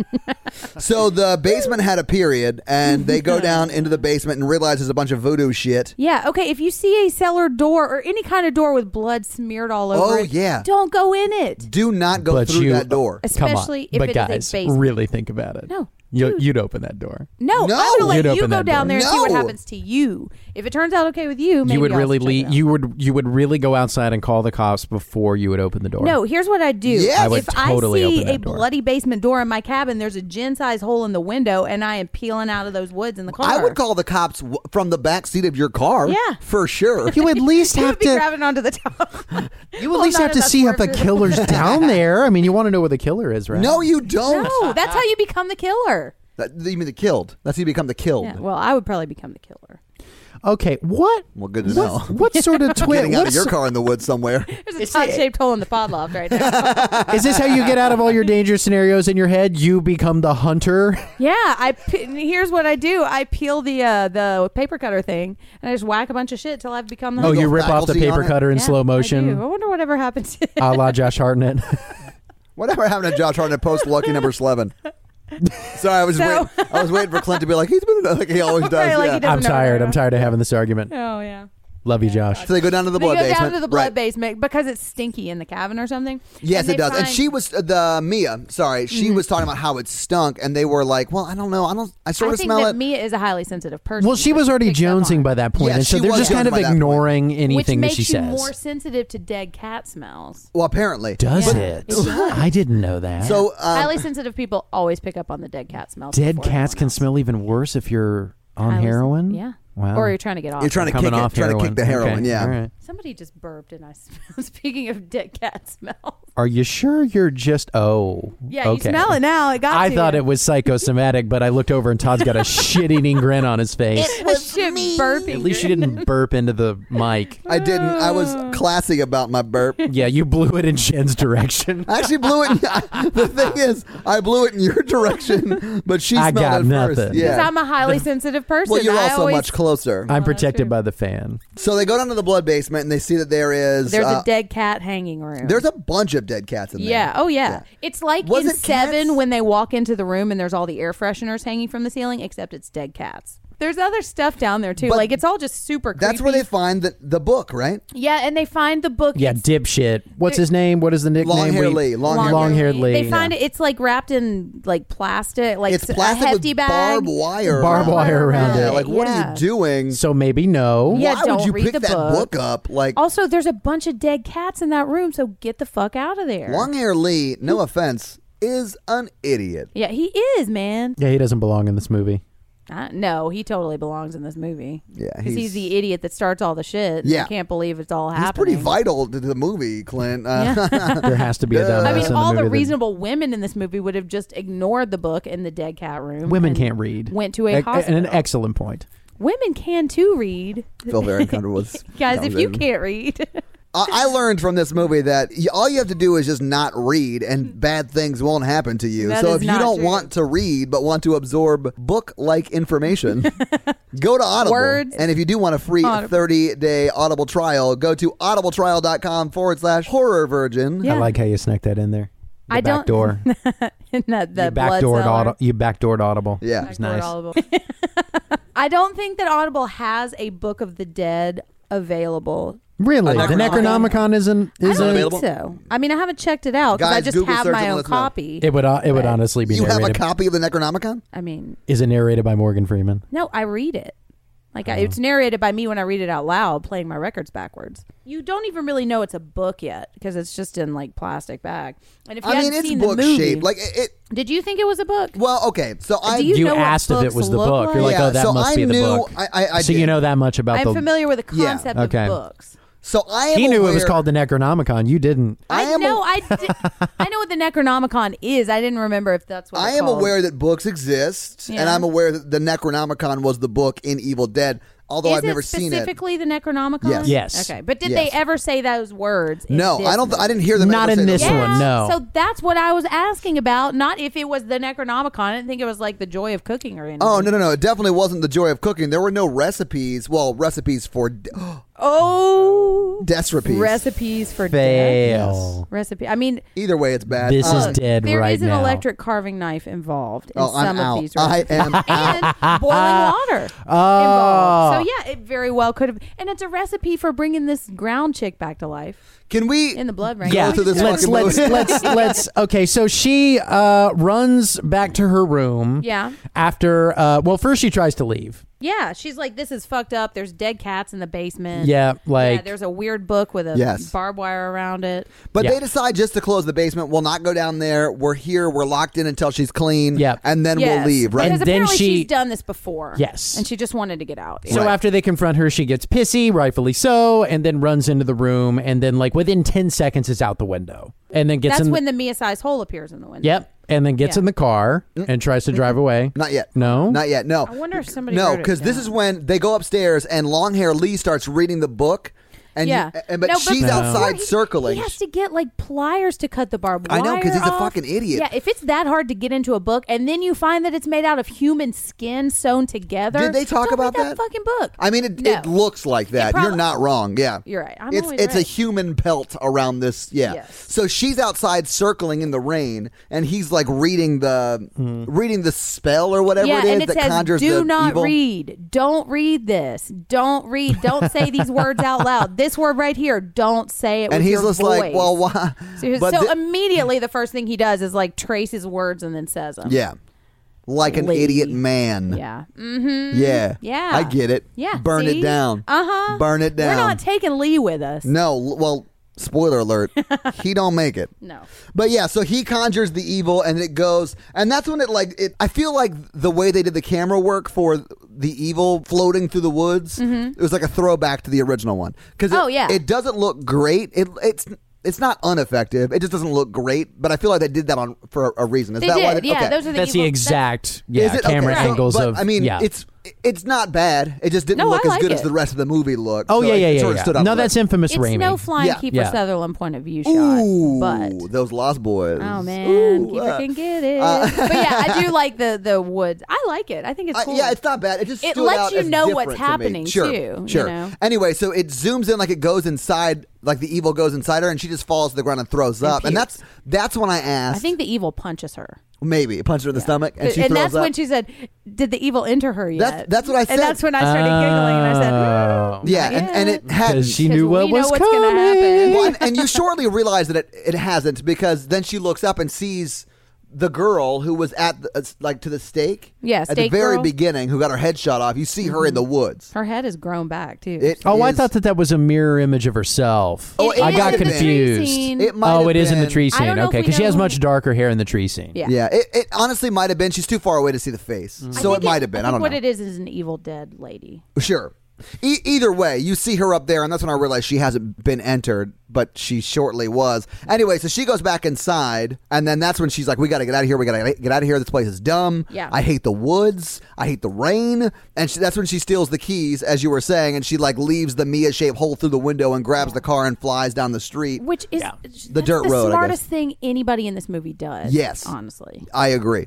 A: So the basement had a period, and they go down into the basement and realize there's a bunch of voodoo shit.
B: Yeah, okay, if you see a cellar door or any kind of door with blood smeared all over
A: Oh,
B: it,
A: yeah.
B: don't go in it.
A: Do not go
C: But
A: through
C: you-
A: that door.
B: Especially if
C: but
B: it is
C: guys,
B: a basement.
C: really think about it.
B: No.
C: You'd open that door.
B: No,
A: No.
B: I'm gonna
C: You'd
B: let you
C: open
B: go
C: that
B: down
C: door.
B: there and see what
A: No.
B: happens to you. If it turns out okay with you, maybe
C: You would
B: I'll
C: really
B: check it out.
C: you would really go outside and call the cops before you would open the door.
B: No, here's what I do.
A: Yes. I
C: would
B: if
C: totally
B: I see
C: open that
B: a
C: door.
B: bloody basement door in my cabin, there's a gin-sized hole in the window, and I am peeling out of those woods in the car.
A: I would call the cops from the back seat of your car.
B: Yeah.
A: For sure.
C: You at least
B: You
C: have
B: would be
C: to.
B: grabbing onto the top.
C: You at least have to see if the killer's down there. I mean, you want to know where the killer is, right?
A: No, you don't.
B: No, that's how you become the killer.
A: You mean the killed? That's how you become the killed.
B: Yeah, well, I would probably become the killer.
C: Okay, what?
A: Well, good to know.
C: What sort of twist?
A: Getting out of your car in the woods somewhere.
B: There's a top-shaped hole in the pod loft right now.
C: Is this how you get out of all your danger scenarios in your head? You become the hunter.
B: Yeah, here's what I do. I peel the paper cutter thing, and I just whack a bunch of shit till I've become the
C: Oh,
B: hunter.
C: you rip off the
A: faculty on
C: paper
A: it?
C: cutter in
B: Yeah,
C: slow
B: I do.
C: motion,
B: I wonder whatever happens.
C: a la Josh Hartnett.
A: Whatever happened to Josh Hartnett post Lucky number 11? Sorry, I was waiting for Clint to be like, he's been like he always does.
B: Right, like
A: yeah.
B: he does.
C: I'm
B: know
C: tired.
B: where-
C: I'm tired of having this argument.
B: Oh yeah.
C: Love you, Josh.
A: So they go down to the blood
B: They go
A: basement.
B: down to the blood
A: Right.
B: basement because it's stinky in the cabin or something.
A: Yes,
B: And
A: it
B: they
A: does. And
B: find-
A: she was Mia. Sorry, she was talking about how it stunk, and they were like, "Well, I don't know. I sort
B: I
A: of
B: think
A: smell
B: that
A: it."
B: Mia is a highly sensitive person.
C: Well, she
B: so
C: was already
B: picks up on
C: jonesing
B: it.
C: by that point,
A: Yeah,
C: and so
A: she
C: they're
A: was
C: just kind
A: jonesing
C: of
A: by that point.
C: ignoring
B: Which
C: anything that
B: makes
C: she
B: you
C: says.
B: more sensitive to dead cat smells.
A: Well, apparently.
C: Does
B: Yeah,
C: it?
B: it does.
C: I didn't know that.
A: So
B: Highly sensitive people always pick up on the dead cat smells.
C: dead
B: before
C: cats
B: anyone
C: can
B: else.
C: smell even worse if you're on
B: Highly
C: heroin.
B: Yeah.
C: Wow.
B: Or you're trying to get off.
A: you're trying to
C: Coming
A: kick
C: off
A: it, trying to
C: heroin.
A: kick the heroin.
C: Okay.
A: Yeah.
C: All right.
B: Somebody just burped, and I smell. Speaking of dead cat smells.
C: Are you sure you're just? Oh,
B: Yeah,
C: okay.
B: you smell it now. It got
C: I
B: to
C: thought
B: you.
C: it was psychosomatic, but I looked over and Todd's got a shit-eating grin on his face.
B: Shit burping.
C: At least you didn't burp into the mic.
A: I didn't. I was classy about my burp.
C: Yeah, you blew it in Jen's direction.
A: I actually blew it. The thing is, I blew it in your direction, but she
C: I
A: smelled
C: got
A: it first.
C: nothing.
B: Because
A: Yeah.
B: I'm a highly sensitive person.
A: Well, you're
B: I
A: also
B: always,
A: much closer.
C: I'm
B: that's
C: protected
B: true.
C: by the fan.
A: So they go down to the blood basement and they see that there is
B: There's a dead cat hanging room.
A: there's a bunch of dead cats in there.
B: Yeah. Oh, yeah. It's like
A: Was
B: in
A: it
B: Seven
A: cats?
B: when they walk into the room and there's all the air fresheners hanging from the ceiling, except it's dead cats. There's other stuff down there too.
A: But
B: Like it's all just super creepy.
A: That's where they find the book, right?
B: Yeah, and they find the book.
C: Yeah,
B: It's
C: dipshit. What's his name? What is the nickname?
A: Long-haired Lee.
C: Long-haired Lee.
B: They find it. It's like wrapped in like plastic, like
A: It's
B: a
A: plastic
B: hefty
A: with
B: bag.
A: barbed wire.
C: Barbed wire around
A: Yeah,
C: it.
A: like what are
B: Yeah.
A: you doing?
C: So maybe no.
B: Yeah,
A: Why would
B: don't
A: you
B: read
A: pick
B: the
A: that book up? Like
B: Also, there's a bunch of dead cats in that room, so get the fuck out of there.
A: Long-haired Lee, no offense, is an idiot.
B: Yeah, he is, man.
C: Yeah, he doesn't belong in this movie.
B: No, he totally belongs in this movie.
A: Yeah,
B: because he's the idiot that starts all the shit.
A: Yeah.
B: I can't believe it's all happening.
A: He's pretty vital to the movie, Clint.
C: There has to be a dumbass
B: I mean,
C: in
B: all
C: the
B: the
C: movie.
B: reasonable women in this movie would have just ignored the book in the dead cat room.
C: Women
B: and
C: can't read.
B: Went to a hospital.
C: An excellent point.
B: Women can too read.
A: I feel very uncomfortable with this
B: Guys, if you
A: conversation.
B: can't read.
A: I learned from this movie that all you have to do is just not read, and bad things won't happen to you.
B: That
A: So
B: is
A: if you
B: not
A: don't
B: true.
A: want to read but want to absorb book-like information, go to Audible.
B: Words.
A: And if you do want a free
B: Audible.
A: 30-day Audible trial, go to audibletrial.com/horror virgin.
B: Yeah.
C: I like how you snuck that in there. The
B: I
C: back
B: don't-
C: door.
B: In that
C: You
B: blood
C: backdoored
B: cellar.
C: You backdoored Audible.
A: Yeah.
C: It's nice.
B: Audible. I don't think that Audible has a Book of the Dead available.
C: Really? The
A: Necronomicon?
C: Necronomicon isn't.
B: I don't
A: available?
B: think so. I mean, I haven't checked it out because I
A: Guys,
B: just
A: Google
B: have
A: search it
B: my
A: and
B: own
A: let us know.
B: copy.
C: It would honestly be
A: You have a
C: narrated.
A: copy of the Necronomicon?
B: I mean,
C: Is it narrated by Morgan Freeman?
B: no, I read it. Like it's narrated by me when I read it out loud, playing my records backwards. You don't even really know it's a book yet because it's just in like plastic bag. And if you
A: I mean,
B: hadn't
A: it's
B: seen the
A: book
B: movie,
A: shaped. Like it.
B: did you think it was a book?
A: Well, okay. So I
B: Do you
C: You
B: know what
C: asked if it
B: books
C: was the
B: look
C: book. You're like,
A: yeah,
C: oh, that
A: so
C: must
A: I
C: be the
A: knew,
C: book.
A: I
C: So
A: did.
C: you know that much about
B: I'm
C: the.
B: familiar with the
A: Yeah.
B: concept
C: Okay.
B: of books.
A: So I am
C: He knew it
A: aware-
C: was called the Necronomicon. You didn't.
A: I am
B: know. I know what the Necronomicon is. I didn't remember if that's what
A: I
B: it's
A: am
B: called.
A: aware that books exist, and
B: Yeah.
A: I'm aware that the Necronomicon was the book in Evil Dead. Although
B: Is
A: I've never
B: it
A: seen it.
B: specifically the Necronomicon?
A: Yes.
C: Yes.
B: Okay, but did
A: Yes.
B: they ever say those words? in
A: No,
B: this
A: I don't.
B: movie?
A: I didn't hear them.
C: Not
A: ever
C: in
A: say
C: this
A: those
C: one,
A: words.
C: no.
B: So that's what I was asking about. Not if it was the Necronomicon. I didn't think it was like the joy of cooking or anything.
A: Oh no! It definitely wasn't the joy of cooking. There were no recipes. Well, recipes for
B: Oh,
A: recipes.
B: for
C: Fail.
B: death. Recipe. I mean,
A: Either way, it's bad.
C: This is
B: look,
C: dead
B: there
C: right
B: is an
C: now.
B: electric carving knife involved in
A: Oh, I'm
B: some
A: out.
B: of these
A: I
B: recipes.
A: am
B: and boiling water
C: Oh.
B: involved. So yeah, it very well could have. And it's a recipe for bringing this ground chick back to life
A: Can we?
B: in the blood ring.
C: Yeah,
A: Go through this
C: let's
A: fucking movie.
C: okay. So she runs back to her room.
B: Yeah.
C: After well, first she tries to leave.
B: Yeah, she's like, this is fucked up. There's dead cats in the basement.
C: Yeah, like
B: yeah, there's a weird book with a
A: Yes.
B: barbed wire around it.
A: But
C: Yeah.
A: they decide just to close the basement. We'll not go down there. We're here. We're locked in until she's clean.
C: Yep.
A: And then
B: Yes.
A: we'll leave. Right.
B: Because
C: And then
B: apparently
C: she-
B: she's done this before.
C: Yes.
B: And she just wanted to get out.
C: So
A: Right.
C: after they confront her, she gets pissy, rightfully so, and then runs into the room, and then like within 10 seconds is out the window, and then gets
B: That's
C: in.
B: when the Mia-sized hole appears in the window.
C: Yep, and then gets
B: Yeah.
C: in the car and tries to drive away.
A: Not yet.
C: No?
A: Not yet. No.
B: I wonder if somebody
A: No,
B: wrote it
A: because this
B: down.
A: is when they go upstairs and long hair Lee starts reading the book. And
B: Yeah.
A: but
B: No,
A: she's
B: before
A: outside
B: he-
A: circling.
B: He has to get like pliers to cut the barbed
A: I
B: wire
A: know, 'cause he's a
B: off.
A: fucking idiot.
B: Yeah, if it's that hard to get into a book and then you find that it's made out of human skin sewn together.
A: Did they talk
B: don't
A: about
B: read
A: that?
B: fucking book.
A: I mean, it
B: No.
A: looks like that.
B: prob-
A: You're not wrong. Yeah,
B: You're right. I'm
A: it's
B: always
A: it's a
B: right.
A: human pelt around this. Yeah.
B: Yes.
A: So she's outside circling in the rain, and he's like reading the spell or whatever
B: Yeah,
A: it is
B: and it
A: that
B: says,
A: conjures
B: "Do
A: the
B: not
A: evil.
B: read. Don't read this. Don't read. Don't say these words out loud. This word right here. Don't say it."
A: And
B: with
A: he's
B: your
A: just like,
B: voice."
A: well, why?
B: So,
A: But thi-
B: immediately, the first thing he does is like trace his words and then says them.
A: yeah, like an
B: Lee.
A: idiot man.
B: Yeah. Mm-hmm.
A: Yeah.
B: Yeah.
A: I get it.
B: Yeah.
A: Burn
B: see?
A: it down.
B: Uh-huh.
A: Burn it down.
B: We're not taking Lee with us.
A: No, well, spoiler alert, he don't make it.
B: No.
A: But yeah, so he conjures the evil and it goes, and that's when I feel like the way they did the camera work for the evil floating through the woods, it was like a throwback to the original one. Because
B: Mm-hmm. Oh, yeah.
A: it doesn't look great. It's not ineffective. It just doesn't look great. But I feel like they did that for a reason. Is
B: They
A: that
B: did.
A: why? They,
B: Yeah,
A: okay.
B: those are the
C: That's the
B: evil-
C: exact
A: Is it?
C: camera
A: Okay.
C: angles
A: but,
C: of.
A: I mean,
C: yeah.
A: it's not bad. It just didn't
B: No,
A: look
B: I
A: as
B: like
A: good as
B: it.
A: the rest of the movie looked.
C: Oh
A: So
C: yeah,
A: it
C: yeah,
A: sort
C: yeah.
A: of
C: yeah.
A: stood out
C: No,
A: a
C: that's
A: bit.
C: infamous
B: It's
C: Raimi.
B: no flying
A: Yeah.
B: Kiefer
C: Yeah.
B: Sutherland point of view
A: Ooh,
B: shot. But
A: those Lost Boys.
B: oh man,
A: Ooh,
B: Kiefer can get it. But yeah, I do like the woods. I like it. I think it's cool.
A: Yeah, it's not bad. It just
B: It
A: stood
B: lets
A: out
B: you
A: as
B: know what's
A: different to me.
B: happening,
A: Sure,
B: too,
A: Sure.
B: you know?
A: Anyway, so it zooms in like it goes inside, like the evil goes inside her, and she just falls to the ground and throws up. And
B: pukes.
A: that's when I asked.
B: I think the evil punches her.
A: maybe it punched her in the stomach, and she throws
B: that's
A: up.
B: when she said, "Did the evil enter her yet?"
A: That's what I said.
B: And that's when I started giggling, and I said,
C: Oh.
A: yeah, and it hadn't.
C: Because she knew what
B: we
C: was
B: know what's gonna
C: coming.
B: happen.
A: Well, and you shortly realize that it hasn't, because then she looks up and sees the girl who was at to the stake.
B: Yeah,
A: at the
B: stake
A: very
B: girl.
A: beginning, who got her head shot off. You see her in the woods.
B: Her head has grown back too.
C: I
A: is-
C: thought that was a mirror image of herself.
A: Oh,
C: I
A: it
C: got
A: is in the tree
C: confused.
B: scene.
A: It might
C: Oh,
A: have
C: it is in the
A: been-
C: tree
B: I
C: scene.
B: don't know if
C: Okay,
B: we
C: because she
B: know
C: has
B: who-
C: much darker hair in the tree scene.
B: Yeah.
A: Yeah, it honestly might have been. She's too far away to see the face, so it might have been. I
B: think
A: don't know.
B: what it is an Evil Dead lady.
A: Sure. Either way, you see her up there, and that's when I realized she hasn't been entered, but she shortly was. Anyway, so she goes back inside, and then that's when she's like, we got to get out of here. We got to get out of here. This place is dumb.
B: Yeah.
A: I hate the woods. I hate the rain. And that's when she steals the keys, as you were saying, and she like leaves the Mia-shaped hole through the window and grabs the car and flies down the street.
B: Which is
A: The dirt road, I
B: the smartest
A: guess.
B: thing anybody in this movie does.
A: Yes.
B: Honestly.
A: I agree.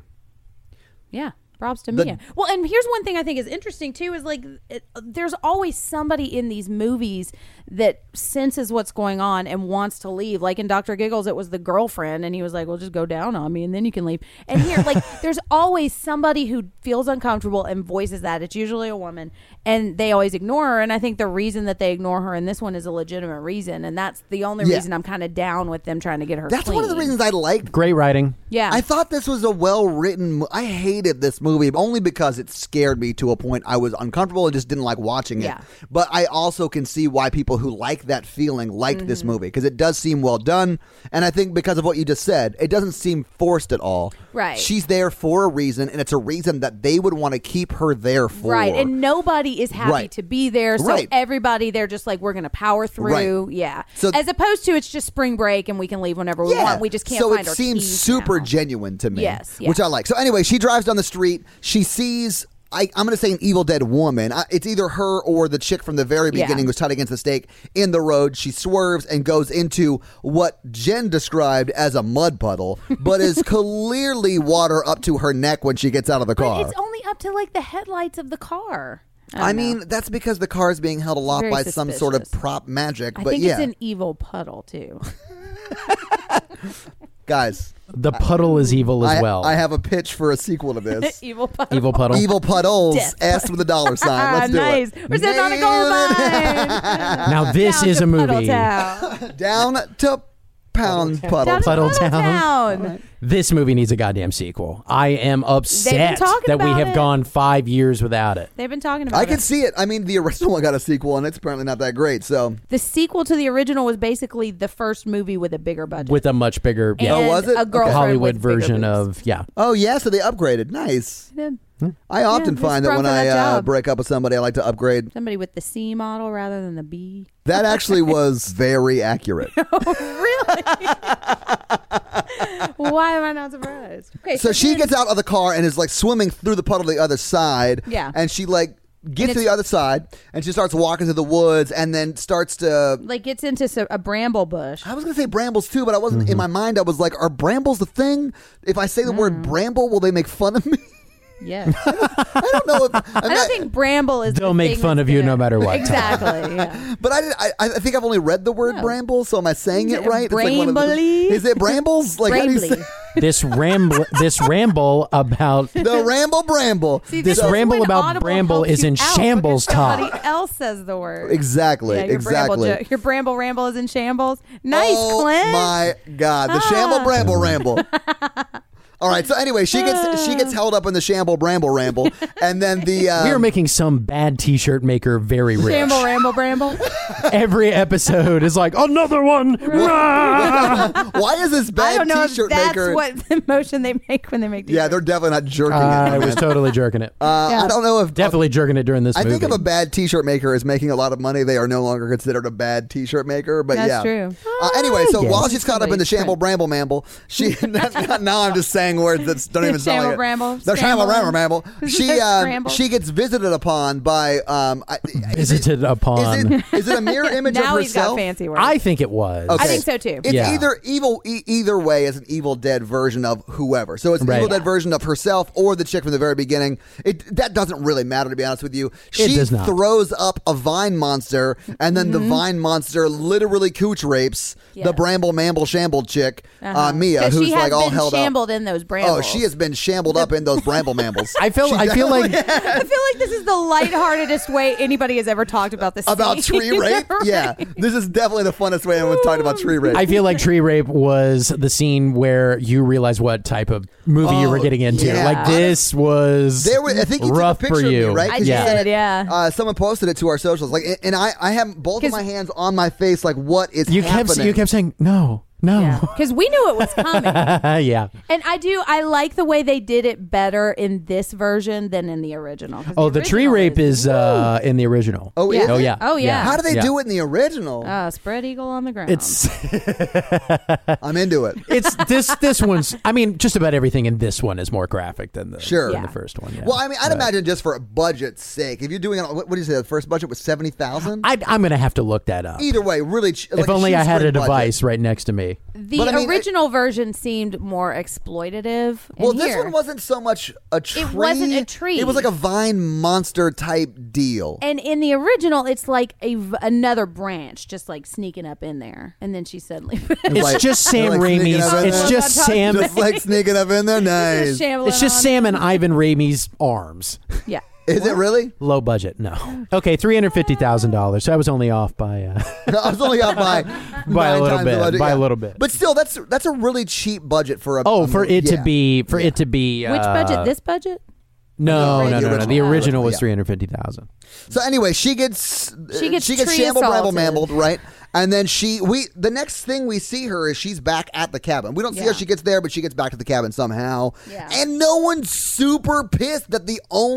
B: Yeah. Props to Mia. Well, and here's one thing I think is interesting too is like there's always somebody in these movies that senses what's going on and wants to leave. Like in Dr. Giggles, it was the girlfriend, and he was like, "Well, just go down on me, and then you can leave." And here, like, there's always somebody who feels uncomfortable and voices that. It's usually a woman, and they always ignore her. And I think the reason that they ignore her in this one is a legitimate reason, and that's the only reason I'm kind of down with them trying to get her.
A: That's one of the
B: clean.
A: reasons I liked.
C: Great writing.
B: Yeah,
A: I thought this was a well-written. I hated this movie only because it scared me to a point I was uncomfortable and just didn't like watching it.
B: Yeah.
A: But I also can see why people who like that feeling liked this movie because it does seem well done. And I think because of what you just said, it doesn't seem forced at all.
B: Right.
A: She's there for a reason, and it's a reason that they would want to keep her there for.
B: right, and nobody is happy
A: Right.
B: to be there. So
A: Right.
B: everybody, they're just like, we're going to power through.
A: Right.
B: Yeah.
A: So-
B: as opposed to it's just spring break and we can leave whenever we want. We just can't
A: so
B: find
A: it
B: our
A: seems
B: keys
A: super
B: now.
A: genuine to me.
B: Yes, yeah.
A: Which I like. So anyway, she drives down the street. She sees. I'm going to say an Evil Dead woman. It's either her or the chick from the very beginning who's tied against the stake in the road. She swerves and goes into what Jen described as a mud puddle, but is clearly water up to her neck when she gets out of the car.
B: But it's only up to like the headlights of the car.
A: I mean, that's because the car is being held aloft
B: Very
A: by some sort of
B: suspicious.
A: prop magic.
B: I
A: But
B: think
A: yeah,
B: it's an evil puddle too.
A: guys,
C: The puddle is evil as well.
A: I have a pitch for a sequel to this.
B: evil puddle.
C: Evil puddle.
A: Evil Puddles,
B: Death.
A: S with a dollar sign. Let's do
B: nice.
A: it.
B: We're sitting on a gold mine.
C: Now this
B: Down
C: is
B: to
C: a movie.
B: Puddle Town.
A: Down to Pound Puddle.
B: Down to
C: Puddle
B: Puddle
C: Town.
B: Town.
C: This movie needs a goddamn sequel. I am upset
B: talking
C: that we
B: about
C: have
B: it.
C: gone 5 years without it.
B: They've been talking about
A: I
B: it.
A: can see it. I mean, the original one got a sequel, and it's apparently not that great. So,
B: The sequel to the original was basically the first movie with a bigger budget.
C: With a much bigger
B: and
A: Oh, was it?
B: a girlfriend
C: Hollywood
B: with bigger
C: version
B: boobs.
C: of, yeah.
A: oh yeah, so they upgraded. Nice.
B: Yeah.
A: I often
B: Yeah,
A: find
B: just
A: that when
B: run for
A: I
B: that job.
A: break up with somebody, I like to upgrade.
B: Somebody with the C model rather than the B.
A: That actually was very accurate.
B: Really? Why am I not surprised? Okay,
A: So she
B: then-
A: gets out of the car and is like swimming through the puddle to the other side.
B: Yeah.
A: And she like gets to
B: it's-
A: the other side and she starts walking through the woods and then starts to.
B: like gets into a bramble bush.
A: I was going to say brambles too, but I wasn't in my mind. I was like, are brambles the thing? If I say the word bramble, will they make fun of me?
B: Yes.
A: I don't know if.
B: I don't think bramble is.
C: They'll
B: the
C: make
B: thing
C: fun
B: that's
C: of you
B: gonna-
C: no matter what.
B: Exactly. Yeah.
A: But I think I've only read the word
B: No.
A: bramble, so am I saying it right? It's like one of the-
B: Brambly?
A: Is it brambles? Like how do you say?
B: Brambly.
C: This ramble about
A: The ramble bramble.
B: See,
C: This
B: this is
C: ramble
B: when
C: about
B: Audible
C: Bramble
B: helps
C: is
B: you
C: in
B: out
C: shambles
B: because
C: talk.
B: Somebody else says the word.
A: Exactly.
B: Yeah, your
A: exactly.
B: Bramble your bramble ramble is in shambles. Nice,
A: Oh
B: Clint.
A: my God! The shamble bramble ramble. All right. So anyway, she gets held up in the shamble bramble ramble, and then the
C: we are making some bad T-shirt maker very rich.
B: Shamble ramble bramble.
C: Every episode is like another one. Rah!
A: why is this
B: I
A: bad
B: don't know if
A: T-shirt
B: that's
A: maker?
B: what the motion they make when they make.
A: Yeah,
B: t-shirts.
A: they're definitely not jerking it.
C: I was
A: man.
C: totally jerking it.
A: I don't know if
C: Definitely jerking it during this
A: I
C: movie.
A: think if a bad T-shirt maker is making a lot of money, they are no longer considered a bad T-shirt maker. But
B: That's
A: yeah,
B: true.
A: Anyway, so
C: yes.
A: while she's caught up in the
B: Somebody's
A: shamble bramble mamble, she now I'm just saying words that don't even sound
B: Shamble
A: like it.
B: bramble,
A: The shamble
B: scramble.
A: bramble mamble. She
B: Scramble.
A: she gets visited upon by
C: Visited upon.
A: Is it a mirror image of
B: Now he's got
A: herself?
B: fancy words.
C: I think it was.
A: Okay.
B: I think so too.
A: It's
C: Yeah.
A: either either way is an Evil Dead version of whoever. So it's an
C: Right.
A: Evil Dead version of herself or the chick from the very beginning. That doesn't really matter, to be honest with you. She
C: does not.
A: throws up a vine monster, and then the vine monster literally cooch rapes the
B: Yes.
A: bramble mamble shamble chick, Mia,
B: 'Cause
A: who's
B: she has
A: like all
B: been
A: held up.
B: shambled in those those brambles.
A: Oh, she has been shambled up in those bramble mambles.
C: I feel like
B: I feel like this is the lightheartedest way anybody has ever talked about this.
A: About tree rape?
B: Right.
A: Yeah. This is definitely the funnest way anyone's talked about tree rape.
C: I feel like tree rape was the scene where you realize what type of movie you were getting into.
A: yeah.
C: Like this was
A: I think you
C: rough
A: took a picture
C: for you,
A: of me, right?
B: I
A: 'Cause you
B: did,
A: sent it-
B: yeah.
A: Someone posted it to our socials, like, and I have both of my hands on my face, like, what is happening?
C: You kept saying no.
B: Because we knew it was coming.
C: Yeah.
B: And I like the way they did it better in this version than in the original.
C: Oh, the tree rape is in the original.
A: Oh,
B: yeah.
A: is it?
C: Oh, yeah.
B: Oh, yeah.
A: How do they do it in the original?
B: Spread eagle on the ground.
C: It's
A: I'm into it.
C: it's this one's. I mean, just about everything in this one is more graphic than the
A: Sure.
C: than
B: Yeah.
C: the first one. Yeah.
A: Well, I mean, I'd imagine just for budget's sake, if you're doing it, what do you say? The first budget was 70,000.
C: I'm gonna have to look that up.
A: Either way, really.
C: If only I had a device right next to me.
B: the
A: But I mean,
B: original version seemed more exploitative.
A: Well,
B: and
A: this
B: here-
A: one wasn't so much a tree.
B: It wasn't a tree.
A: It was like a vine monster type deal.
B: And in the original, it's like another branch just like sneaking up in there. And then she suddenly.
C: It's
A: Like-
C: just Sam
A: like sneaking
C: Raimi's.
A: up in
C: It's
A: there.
C: just Sam.
A: Just like sneaking up in there. Nice.
C: It's just Sam and Ivan Raimi's arms.
B: Yeah.
A: Is it really?
C: Low budget, no. Okay, $350,000. So I was only off by
A: I was only up by
C: by a
A: 9
C: little
A: times the
C: bit.
A: budget,
C: By
A: yeah.
C: a little bit.
A: But still, that's a really cheap budget for a.
C: For it to
A: yeah.
C: be it to be
B: Which budget? This budget?
C: No.
A: The
C: The
A: original.
C: original was
A: Yeah.
C: $350,000.
A: So anyway, she gets
B: She gets tree
A: shambled, bramble,
B: assaulted.
A: mambled, right? And then the next thing we see her is she's back at the cabin. We don't see how
B: Yeah.
A: she gets there, but she gets back to the cabin somehow.
B: Yeah.
A: And no one's super pissed that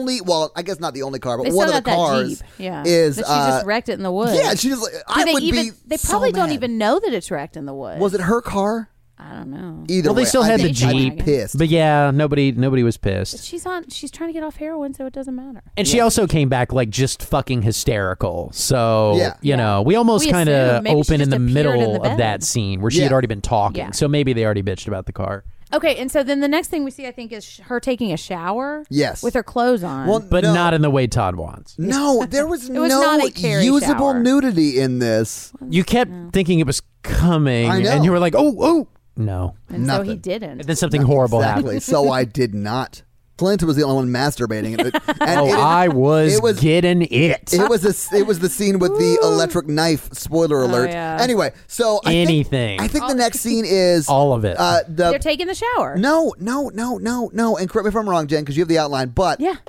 A: I guess not the only car, but
B: They
A: one
B: still
A: of the
B: got that
A: cars
B: Jeep. Yeah.
A: is
B: That she just wrecked it in the woods.
A: Yeah, she just I would be.
B: They
A: so
B: probably don't
A: mad.
B: even know that it's wrecked in the woods.
A: Was it her car?
B: I don't know.
A: Either
C: Well, they
A: way,
C: still
A: I
C: had the
A: think I'd be
C: Jeep.
A: pissed.
C: But yeah, nobody was pissed.
B: She's trying to get off heroin, so it doesn't matter.
C: And she also came back like just fucking hysterical. So,
A: Yeah.
C: you know, we almost
B: We
C: kind of
B: assumed maybe she
C: open in
B: just
C: the
B: appeared in
C: middle
B: the
C: of
B: bed.
C: that scene where she had
A: Yeah.
C: already been talking.
B: Yeah.
C: So maybe they already bitched about the car.
B: Okay, and so then the next thing we see, I think, is her taking a shower.
A: Yes.
B: with her clothes on.
A: Well,
C: But
A: no.
C: not in the way Todd wants.
A: No, there was,
B: was
A: no
B: not a Carrie
A: usable
B: shower.
A: nudity in this.
C: You kept thinking it was coming,
A: I know.
C: and you were like, oh, no.
B: and so he
A: nothing.
B: didn't.
C: And then something horrible happened.
A: Exactly. So I did not. Clint was the only one masturbating. And
C: Oh, I was getting it.
A: It was the scene with the electric knife. Spoiler alert.
B: yeah.
A: Anyway, so
C: Anything.
A: I think the next scene is
C: All of it.
B: They're taking the shower.
A: No. And correct me if I'm wrong, Jen, because you have the outline. But
B: Yeah.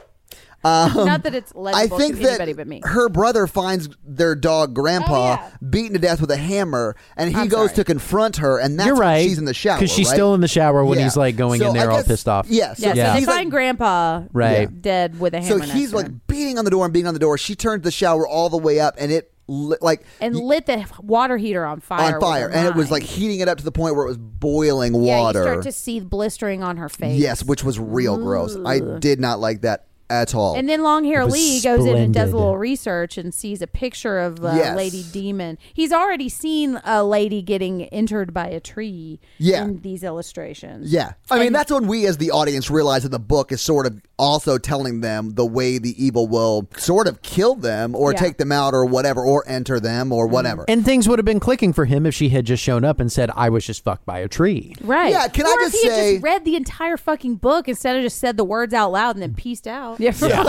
B: Not that it's
A: I
B: legible
A: think
B: to
A: that
B: anybody but me.
A: her brother finds their dog Grandpa
B: Oh, yeah.
A: beaten to death with a hammer, and he
B: I'm
A: goes
B: sorry.
A: to confront her, and that's
C: You're
A: when
C: right.
A: she's in the shower.
C: Because she's
A: right?
C: still in the shower when
A: Yeah.
C: he's like going
A: So
C: in there
A: I
C: all
A: guess-
C: pissed off.
A: Yeah. So
B: Yeah,
C: Yeah.
B: so they
A: he's like-
B: find Grandpa
C: Right.
B: dead with a
A: So
B: hammer.
A: he's
B: next to
A: like
B: him.
A: beating on the door. She turns the shower all the way up, and it
B: lit the water heater on fire.
A: on fire,
B: with her
A: and it was
B: mind.
A: like heating it up to the point where it was boiling
B: Yeah,
A: water.
B: you start to see blistering on her face.
A: Yes, which was real gross. I did not like that at all.
B: And then Long Hair
C: was
B: Lee goes in and does a
C: splendid.
B: little research and sees a picture of
A: Yes.
B: Lady Demon. He's already seen a lady getting entered by a tree
A: Yeah.
B: in these illustrations.
A: Yeah. I mean,
B: And-
A: that's when we as the audience realize that the book is sort of also telling them the way the evil will sort of kill them or
B: Yeah.
A: take them out or whatever, or enter them or whatever.
C: And things would have been clicking for him if she had just shown up and said, I was just fucked by a tree.
B: Right.
A: Yeah, can I
B: or
A: just
B: if he
A: say-
B: had just read the entire fucking book instead of just said the words out loud and then pieced out.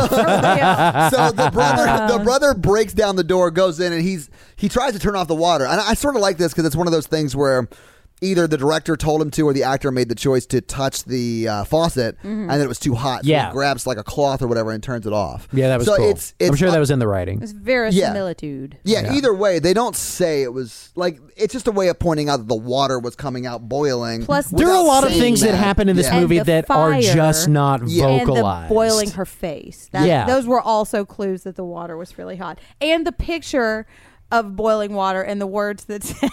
B: Yeah.
A: So the brother breaks down the door, goes in, and he tries to turn off the water. And I sort of like this because it's one of those things where either the director told him to or the actor made the choice to touch the faucet and then it was too hot. So
C: Yeah.
A: he grabs like a cloth or whatever and turns it off.
C: Yeah, that was
A: so
C: cool.
A: It's
C: I'm sure that was in the writing.
B: It's verisimilitude.
A: Yeah, either way, they don't say it was like it's just a way of pointing out that the water was coming out boiling.
B: Plus,
C: There are a
A: without
C: lot of
A: saying
C: things that happen in this
A: Yeah.
C: movie
B: And the
C: that are
B: fire
C: just not
A: Yeah.
B: And
C: vocalized.
B: the boiling her face.
C: Yeah.
B: Those were also clues that the water was really hot. And the picture of boiling water and the words that said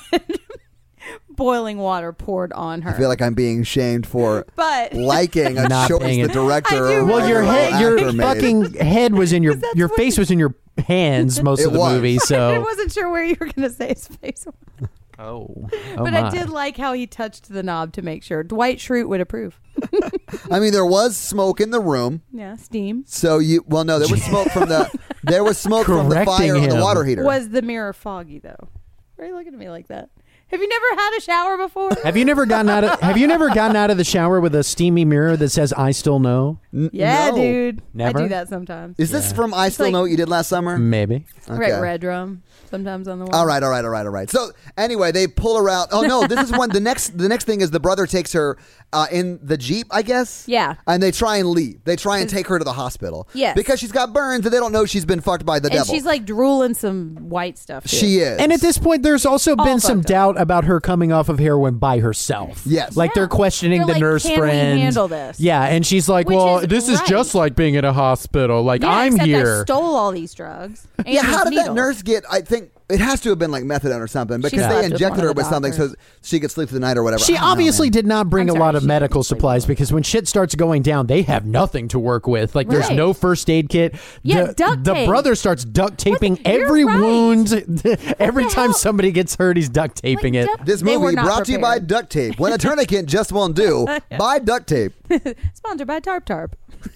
B: boiling water poured on her.
A: I feel like I'm being shamed for
B: But
A: liking a
C: Not
A: choice
C: paying
A: the
C: it.
A: director.
B: I do
A: or
C: Well, your
A: the
C: head, your
A: actor made.
C: fucking head was in your
B: that's
C: face
B: what-
C: was in your hands most
A: It
C: of the
A: was.
C: movie.
B: I
C: So,
B: wasn't sure where you were going to say his face was. But I did like how he touched the knob to make sure. Dwight Schrute would approve.
A: I mean, there was smoke in the room.
B: Yeah, steam.
A: So there was smoke from the from the
C: Correcting
A: fire on the
C: him.
A: water heater.
B: Was the mirror foggy, though? Why are you looking at me like that? Have you never had a shower before?
C: Have you never gotten out of the shower with a steamy mirror that says "I still know"?
B: Yeah,
A: no.
B: dude.
C: Never?
B: I do that sometimes.
A: Is this from I Still
B: like-
A: Know What You Did Last Summer?
C: Maybe.
B: Right, red drum sometimes on the wall.
A: All right. So anyway, they pull her out. Oh no, this is when the next thing is the brother takes her in the Jeep, I guess.
B: Yeah.
A: And they try and leave. They try and take her to the hospital.
B: Yes.
A: Because she's got burns and they don't know she's been fucked by the
B: And
A: devil.
B: she's like drooling some white stuff. Too.
A: She is.
C: And at this point, there's also been some
B: fucked up.
C: doubt about her coming off of heroin by herself.
A: Yes.
C: Like they're questioning
B: They're
C: the
B: like,
C: nurse
B: "Can we
C: friend.
B: handle this?"
C: Yeah, and she's like,
B: Which
C: well,
B: is
C: this is
B: right.
C: just like being in a hospital. Like,
B: Yeah,
C: I'm
B: except
C: here.
B: I stole all these drugs. And
A: Yeah, how
B: these
A: did that
B: needles.
A: nurse get? I think it has to have been like methadone or something because
B: slept
A: they
B: with
A: injected
B: one
A: her
B: of the
A: with something so
B: doctors.
A: she could sleep through the night or whatever.
C: She
A: I don't know,
C: obviously
A: man.
C: did not bring
B: I'm
C: a lot
B: sorry,
C: of
B: she
C: medical
B: didn't sleep
C: supplies
B: with
C: because when shit starts going down, they have nothing to work with. Like, there's
B: Right.
C: no first aid kit.
B: Yeah, duct
C: the
B: tape.
C: brother starts duct taping
B: You're
C: every
B: right.
C: wound. Every
B: the
C: time
B: hell?
C: somebody gets hurt, he's duct taping
B: Like,
C: it.
A: This
B: They were
A: movie
B: not
A: brought to you by
B: prepared.
A: duct tape. When a tourniquet just won't do, buy duct tape.
B: Sponsored by Tarp Tarp.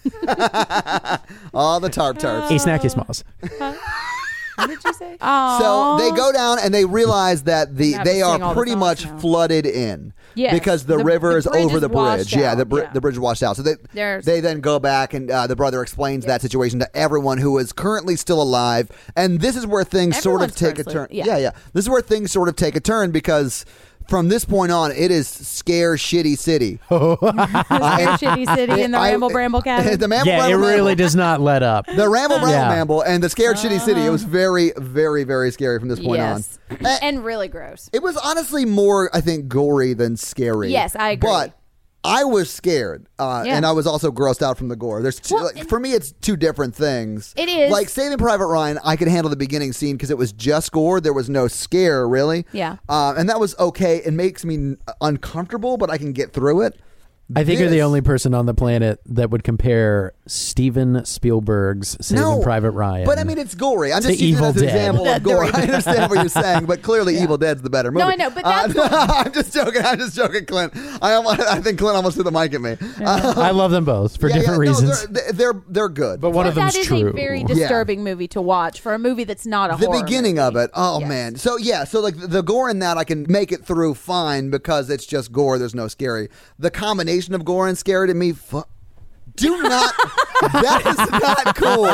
A: All the tarps.
C: A snacky smalls.
B: What did you say?
A: So they go down and they realize that
B: have to
A: they
B: sing
A: are
B: all the
A: pretty
B: songs
A: much
B: now.
A: flooded in.
B: Yes.
A: Because the
B: The
A: river is
B: bridge
A: over
B: is
A: the
B: washed
A: bridge. Yeah,
B: out.
A: the
B: Yeah.
A: bridge washed out. So
B: There's-
A: they then go back and the brother explains that situation to everyone who is currently still alive. And this is where things sort of
B: Everyone's
A: take a
B: currently-
A: turn.
B: yeah.
A: Yeah. This is where things sort of take a turn because from this point on, it is scare shitty city.
B: Scare Shitty City in the
A: I-
B: Ramble Bramble Cabin.
A: The Ramble
C: Yeah, it
A: Bramble
C: really
A: Ramble.
C: does not let up.
A: The Ramble Bramble
C: Yeah.
A: Mamble and the Scared Shitty City. It was very, very, very scary from this point
B: yes.
A: on.
B: And really gross.
A: It was honestly more, I think, gory than scary.
B: Yes, I agree.
A: But I was scared, and I was also grossed out from the gore. There's two,
B: Well,
A: for me, it's two different things.
B: It is.
A: Like Saving Private Ryan, I could handle the beginning scene because it was just gore. There was no scare, really.
B: Yeah.
A: And that was okay. It makes me uncomfortable, but I can get through it.
C: I think you're the
A: This-
C: only person on the planet that would compare Steven Spielberg's Saving Private Ryan.
A: But I mean, it's gory. I'm
C: to
A: just using it as
C: Evil
A: an
C: Dead.
A: example of gore. I understand what you're saying, but clearly Evil Dead's the better movie.
B: No, I know, but that's
A: I'm just joking, Clint. I think Clint almost threw the mic at me.
C: I love them both for different
A: no,
C: reasons.
A: they're good.
C: But one of them's
B: that is
C: true.
B: a very disturbing movie to watch for a movie that's not a
A: the
B: horror
A: beginning
B: movie.
A: of it, oh
B: Yes.
A: man. So like the gore in that I can make it through fine because it's just gore. There's no scary. The combination of gore and scary to me, do not. That is not cool.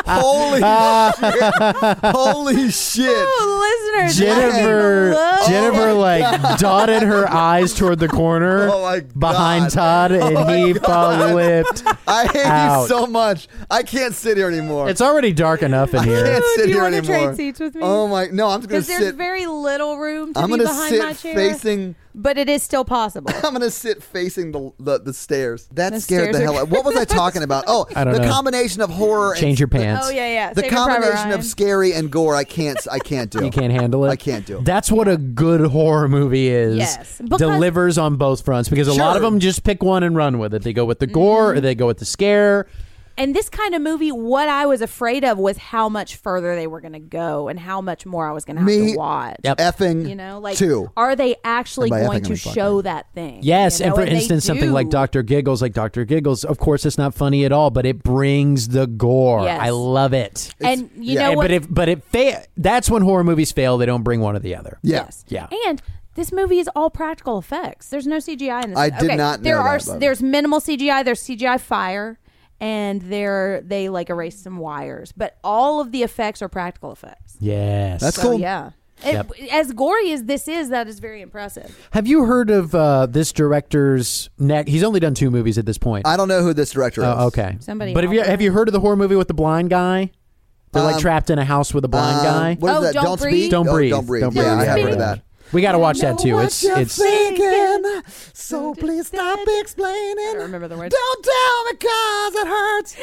A: Holy shit!
B: Oh, listeners,
C: Jennifer like dotted her eyes toward the corner
A: Oh my
C: behind
A: God.
C: Todd, and
A: my
C: he
A: God.
C: flipped.
A: I hate
C: out.
A: you so much. I can't sit here anymore.
C: It's already dark enough in
A: I
C: here.
A: can't sit
B: do you
A: here
B: want to
A: anymore.
B: trade seats with me?
A: Oh my! No, I'm just gonna
B: Because there's
A: sit.
B: very little room to
A: I'm
B: be
A: gonna
B: behind
A: sit
B: my chair,
A: facing.
B: but it is still possible.
A: I'm gonna sit facing the stairs. That
B: The
A: scared the
B: stairs
A: hell
B: are-
A: out. What was I talking about? Oh,
C: I don't
A: the
C: know.
A: combination of horror.
C: Change your pants.
B: Oh yeah.
A: The
B: Saving Private
A: combination
B: Ryan.
A: of scary and gore. I can't do.
C: You can't handle it.
A: I can't do it.
C: That's what a good horror movie is.
B: Yes, because-
C: delivers on both fronts because a lot of
A: Sure.
C: them just pick one and run with it. They go with the gore or they go with the scare.
B: And this kind of movie, what I was afraid of was how much further they were going to go and how much more I was going to have
A: Me
B: to watch.
C: Yep.
A: Effing
B: You know, like,
A: two.
B: are they actually
A: And by
B: going
A: effing, I
B: to
A: mean fucking.
B: show that thing?
C: Yes,
B: You know,
C: and for
B: they
C: instance, something like
B: do.
C: Dr. Giggles, of course, it's not funny at all, but it brings the gore.
B: Yes.
C: I love it.
B: And you
A: yeah.
B: know what?
C: That's when horror movies fail. They don't bring one or the other.
A: Yeah.
B: Yes.
C: Yeah.
B: And this movie is all practical effects. There's no CGI in this.
A: I did not know
B: there are.
A: that, but-
B: There's minimal CGI. There's CGI fire, and they like erased some wires. But all of the effects are practical effects.
C: Yes.
A: That's
B: So
A: cool.
B: yeah.
C: Yep.
B: As gory as this is, that is very impressive.
C: Have you heard of this director's neck? He's only done 2 movies at this point.
A: I don't know who this director is.
C: Oh, okay.
B: Somebody
C: But
B: help
C: have you heard of the horror movie with the blind guy? They're like
A: Um,
C: trapped in a house with a blind guy.
A: What is
B: Oh,
A: that?
B: Don't Breathe?
A: Speak?
C: Don't
A: Oh,
C: breathe.
A: Don't breathe.
C: Don't
A: Yeah,
C: breathe.
A: I have
B: Speak.
A: heard of that.
C: We got to watch that too.
A: What
C: It's
A: you're thinking, so please stop explaining.
B: I don't remember the words.
A: Don't tell me 'cause it hurts.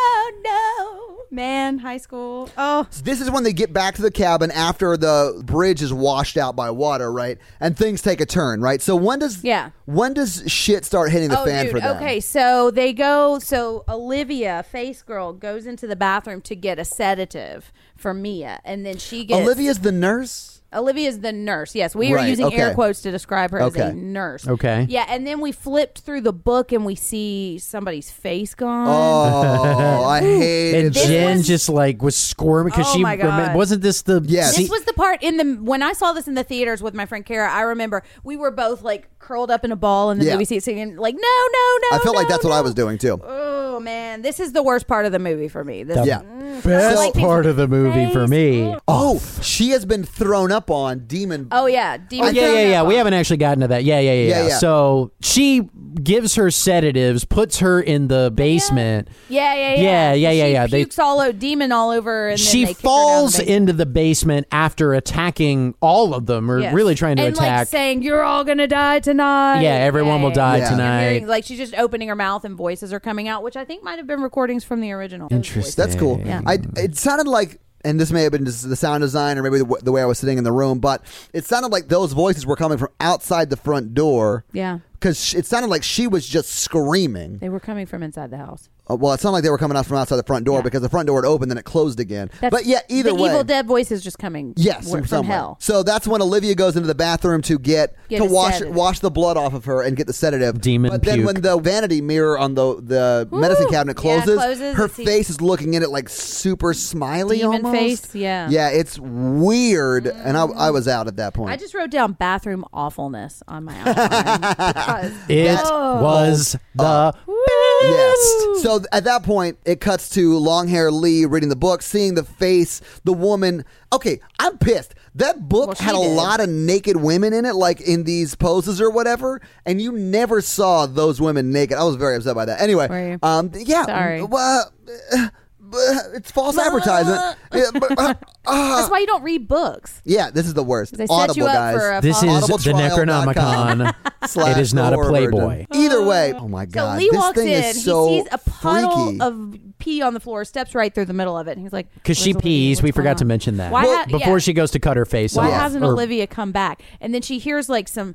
B: No. Man, high school. Oh.
A: This is when they get back to the cabin after the bridge is washed out by water, right? And things take a turn, right? So when does shit start hitting the fan
B: dude,
A: for them?
B: Okay, so they go. So Olivia, Face Girl, goes into the bathroom to get a sedative for Mia, and then she gets
A: Olivia's the nurse.
B: Olivia's the nurse. Yes, we are
A: Right,
B: using
A: okay.
B: air quotes to describe her as
A: Okay.
B: a nurse.
C: Okay.
B: Yeah, and then we flipped through the book and we see somebody's face gone.
A: Oh, I hated
C: And
A: this.
C: Jen just like was squirming because
B: Oh
C: she
B: my God.
C: wasn't this the
A: Yes.
B: This was the part when I saw this in the theaters with my friend Kara. I remember we were both like curled up in a ball in the
A: Yeah.
B: movie seat singing like, no, no, no.
A: I felt like
B: no,
A: that's what I
B: no."
A: was doing too.
B: Oh man, this is the worst part of the movie for me. This,
A: Yeah.
C: best
B: like
C: part of the movie for me.
A: Oh, she has been thrown up on demon.
B: Oh yeah, Demon
C: Yeah.
B: Thrown
C: We
B: Up.
C: haven't actually gotten to that. Yeah.
A: Yeah.
C: So she gives her sedatives, puts her in the basement.
B: Yeah.
C: Yeah.
B: She pukes demon all over, and
C: She
B: then they kick her
C: falls
B: down the basement.
C: into the basement after attacking all of them, or
B: Yes.
C: really trying to
B: and
C: attack.
B: like saying, "You're all gonna die tonight."
C: Yeah, everyone will die
A: Yeah.
C: tonight.
B: You're hearing, like she's just opening her mouth and voices are coming out, which I think might have been recordings from the original.
C: Interesting.
A: That's cool.
B: Yeah.
A: It sounded like, and this may have been just the sound design or maybe the way I was sitting in the room, but it sounded like those voices were coming from outside the front door.
B: Yeah,
A: Because it sounded like she was just screaming.
B: they were coming from inside the house.
A: Well, it sounded like they were coming out from outside the front door
B: Yeah.
A: because the front door had opened, then it closed again. But yeah, either
B: the
A: way.
B: Evil Dead voice is just coming.
A: Yes,
B: from
A: somewhere.
B: hell.
A: So that's when Olivia goes into the bathroom to
B: Get
A: to
B: a
A: wash
B: sedative.
A: the blood off of her and get the sedative.
C: Demon
A: But then
C: puke.
A: when the vanity mirror on the medicine cabinet
B: Yeah,
A: closes,
B: closes,
A: her
B: it seems-
A: face is looking in it like super smiley
B: Demon
A: almost.
B: face, yeah.
A: Yeah, it's weird, and I was out at that point.
B: I just wrote down bathroom awfulness on my outline because
C: It
B: Oh.
C: was the
A: Yes. So at that point, it cuts to long hair Lee reading the book, seeing the face, the woman. Okay, I'm pissed. That book
B: Well, she
A: had a
B: did.
A: lot of naked women in it, like in these poses or whatever, and you never saw those women naked. I was very upset by that. Anyway,
B: Were you?
A: yeah.
B: Sorry.
A: Well, it's false advertisement. Yeah,
B: that's why you don't read books.
A: yeah, this is the worst.
B: They set
A: Audible,
B: you up
A: guys.
B: for a
C: This is the
A: audibletrial.com.
C: Necronomicon. It is not a
A: /horror virgin.
C: Playboy.
A: Either way, oh my
B: So
A: god,
B: Lee
A: this
B: walks
A: thing
B: in,
A: is so
B: he sees a puddle
A: freaky.
B: of pee on the floor, steps right through the middle of it, and he's like,
C: Because she
B: "Where's Olivia?
C: pees. We
B: What's going
C: forgot to
B: on?"
C: mention that.
B: Why ha-
C: Before
B: yeah.
C: she goes to cut her face
B: Why
C: off.
B: hasn't
C: Or-
B: Olivia come back? And then she hears like some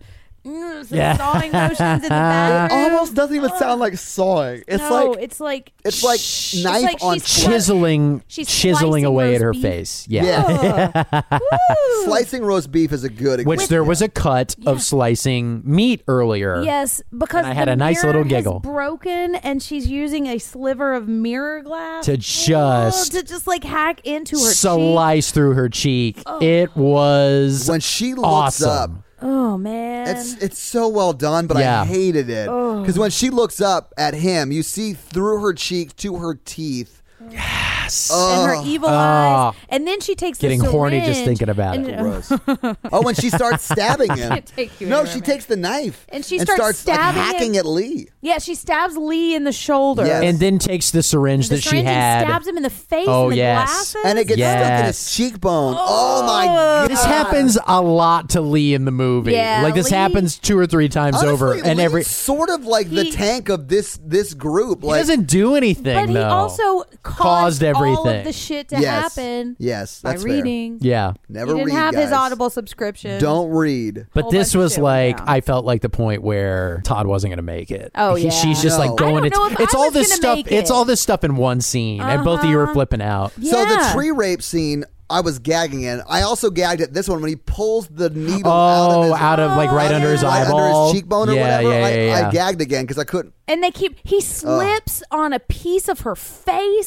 C: Yeah.
B: sawing motions in the
A: It
B: bathroom.
A: almost doesn't even sound like sawing. It's
B: no,
A: like
B: it's like
A: it's like knife
B: like
A: on
B: she's
A: flesh.
C: chiseling
B: She's
C: chiseling
B: slicing
C: away at
B: roast
C: her
B: beef.
C: face. Yeah.
A: Yeah.
B: Woo!
A: Slicing roast beef is a good
C: Which there was a cut of slicing meat earlier.
B: Yes, because
C: And I had
B: the
C: a nice little
B: mirror has
C: giggle.
B: broken, and she's using a sliver of mirror glass
C: To just
B: to just like hack into her cheek.
C: slice through her cheek. It was
A: when she looks
C: awesome.
A: up.
B: Oh man,
A: It's so well done, but
C: Yeah.
A: I hated it because when she looks up at him, you see through her cheek to her teeth.
C: Yes.
B: and her evil eyes, and then she takes
C: Getting
B: the
C: horny just
B: syringe
C: thinking about it.
A: Gross. Oh, when she starts stabbing him.
B: Can't take you
A: No,
B: anywhere,
A: she
B: man.
A: takes the knife
B: And she starts
A: like,
B: stabbing
A: hacking
B: him.
A: at Lee.
B: Yeah, she stabs Lee in the shoulder.
A: Yes.
C: And then takes the syringe
B: the
C: that she
B: syringe and
C: had.
B: stabs him in the face.
C: Oh,
B: and the
C: yes.
B: glasses.
A: And it gets stuck in his
C: Yes.
A: cheekbone. Oh my god.
C: This happens a lot to Lee in the movie.
B: Yeah,
C: like this
B: Lee-
C: happens 2 or 3 times
A: Honestly,
C: over, and
A: Lee's
C: every
A: sort of like the
B: He-
A: tank of this group.
C: he
A: Like
C: doesn't do anything
B: But he
C: though.
B: also
C: Caused
B: all of
C: everything.
B: the shit to
A: yes,
B: happen
A: yes,
B: by
A: that's fair.
B: reading.
C: yeah.
A: Never
B: He didn't
A: read,
B: have his
A: guys.
B: Audible subscription.
A: Don't read.
C: But
B: Whole
C: this
B: bunch of
C: was
B: shit
C: like
B: went down.
C: I felt like the point where Todd wasn't going to make it.
B: Oh, yeah.
C: she's just
A: No.
C: like going.
B: I don't know if
C: It's
B: I
C: all
B: was
C: this
B: gonna
C: stuff.
B: make
C: It's
B: it.
C: all this stuff in one scene, and both of you were flipping out.
B: Yeah.
A: So the tree rape scene, I was gagging in. I also gagged at this one when he pulls the needle out of his
C: right under his eyeball,
A: under his cheekbone or
C: yeah,
A: whatever.
C: Yeah.
A: I gagged again because I couldn't.
B: And he slips on a piece of her face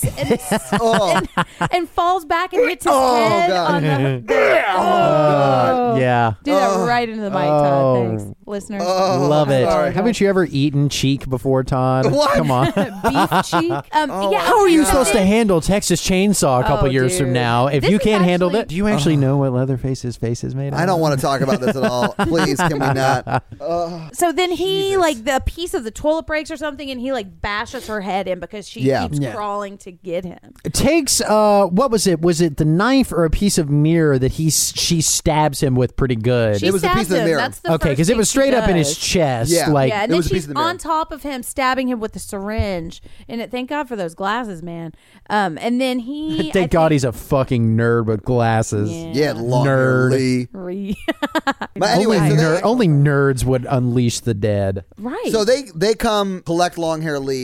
B: and falls back and hits his head
A: God.
B: on the
C: Yeah.
B: do that right into the mic, Todd. Thanks, listeners.
C: Love it.
A: sorry.
C: Haven't you ever eaten cheek before, Todd?
A: What?
C: Come on.
B: Beef cheek. Yeah,
C: How are you
B: so
C: supposed to
B: then-
C: handle Texas Chainsaw a couple
B: Oh,
C: years from
B: dude.
C: now? If
B: This
C: you
B: is
C: can't handle
B: actually-
C: it, do you actually know what Leatherface's face is made of?
A: I don't want to talk about this at all. Please, can we not?
B: So then he
A: Jesus.
B: like the piece of the toilet breaks or something, and he like bashes her head in because she
A: Yeah.
B: keeps
C: Yeah.
B: crawling to get him.
C: It takes what was it? Was it the knife or a piece of mirror that she stabs him with pretty good?
B: She
A: It was a
B: stabs
A: piece of
B: him.
A: mirror.
B: That's the
C: Okay,
B: first
C: because it
B: thing
C: was
B: she
C: straight up in his
B: does.
C: chest.
A: Yeah.
C: Like
B: Yeah, and
A: It
B: then
A: was a piece
B: she's
A: of the mirror.
B: on top of him, stabbing him with the syringe. And thank God for those glasses, man. And then he.
C: thank God he's a fucking nerd with glasses.
A: Yeah, long
C: Nerd.
A: Lee.
B: Right.
A: But anyway,
C: Only nerds would unleash the dead.
A: so they come collect long hair Lee.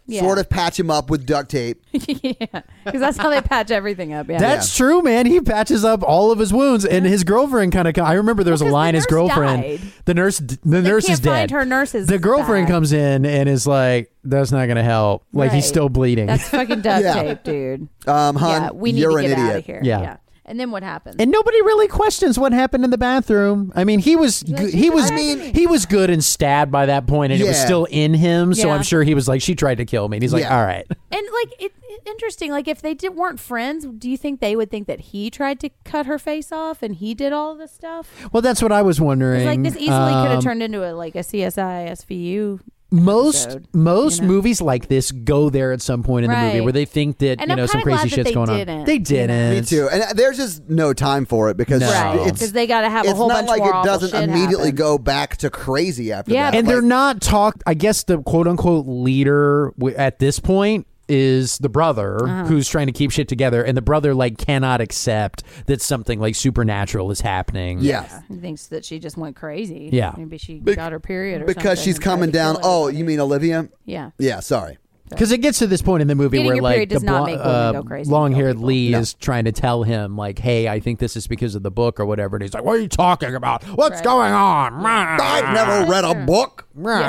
A: sort of patch him up with duct tape.
B: Yeah, because that's how they patch everything up. Yeah,
C: That's true, man. He patches up all of his wounds, and his girlfriend kind of. I remember there was a line. His girlfriend,
B: died.
C: the nurse is dead.
B: Find her nurse's
C: The girlfriend
B: bag.
C: comes in and is like, "That's not going to help. Like he's
B: Right.
C: still bleeding."
B: That's fucking duct
A: Yeah.
B: tape, dude.
A: Hon,
B: Yeah, we need
A: you're
B: to
A: an
B: get
A: idiot.
B: out of here.
C: Yeah.
B: And then what happens?
C: And nobody really questions what happened in the bathroom. I mean, he was he was good and stabbed by that point, and it was
A: Yeah.
C: still in him. So
B: Yeah.
C: I'm sure he was like, she tried to kill me. And he's like,
A: Yeah.
C: all right.
B: And like interesting. Like if they weren't friends, do you think they would think that he tried to cut her face off and he did all this stuff?
C: Well, that's what I was wondering.
B: It's like this easily could have turned into a CSI SVU.
C: Most
B: episode,
C: movies like this go there at some point in the movie
B: Right.
C: where they think that
B: And I'm
C: some
B: kinda
C: crazy
B: glad that
C: shit's
B: they
C: going
B: didn't,
C: on. They
B: you know?
C: didn't.
A: Me too. And there's just no time for it because
C: No.
B: Because they got to have a
A: it's
B: whole
A: not
B: bunch
A: like
B: more
A: it
B: awful
A: doesn't
B: shit
A: immediately
B: happen.
A: go back to crazy after
B: Yeah,
A: that.
C: And
A: Like,
C: they're not I guess the quote unquote leader at this point is the brother who's trying to keep shit together, and the brother like cannot accept that something like supernatural is happening.
A: Yeah.
B: He thinks that she just went crazy.
C: Yeah.
B: Maybe she got her period or
A: because
B: something
A: she's
B: and tried
A: coming
B: to kill
A: down. Oh,
B: everybody.
A: you mean Olivia?
B: Yeah.
A: Yeah, sorry.
C: Because it gets to this point in the movie
B: Getting
C: where
B: your
C: like
B: period does not make women go crazy.
C: long-haired
B: Kill
C: Lee
A: No.
C: is trying to tell him like, "Hey, I think this is because of the book or whatever," and he's like, "What are you talking about? What's
B: Right.
C: going on?"
A: I've never read a book.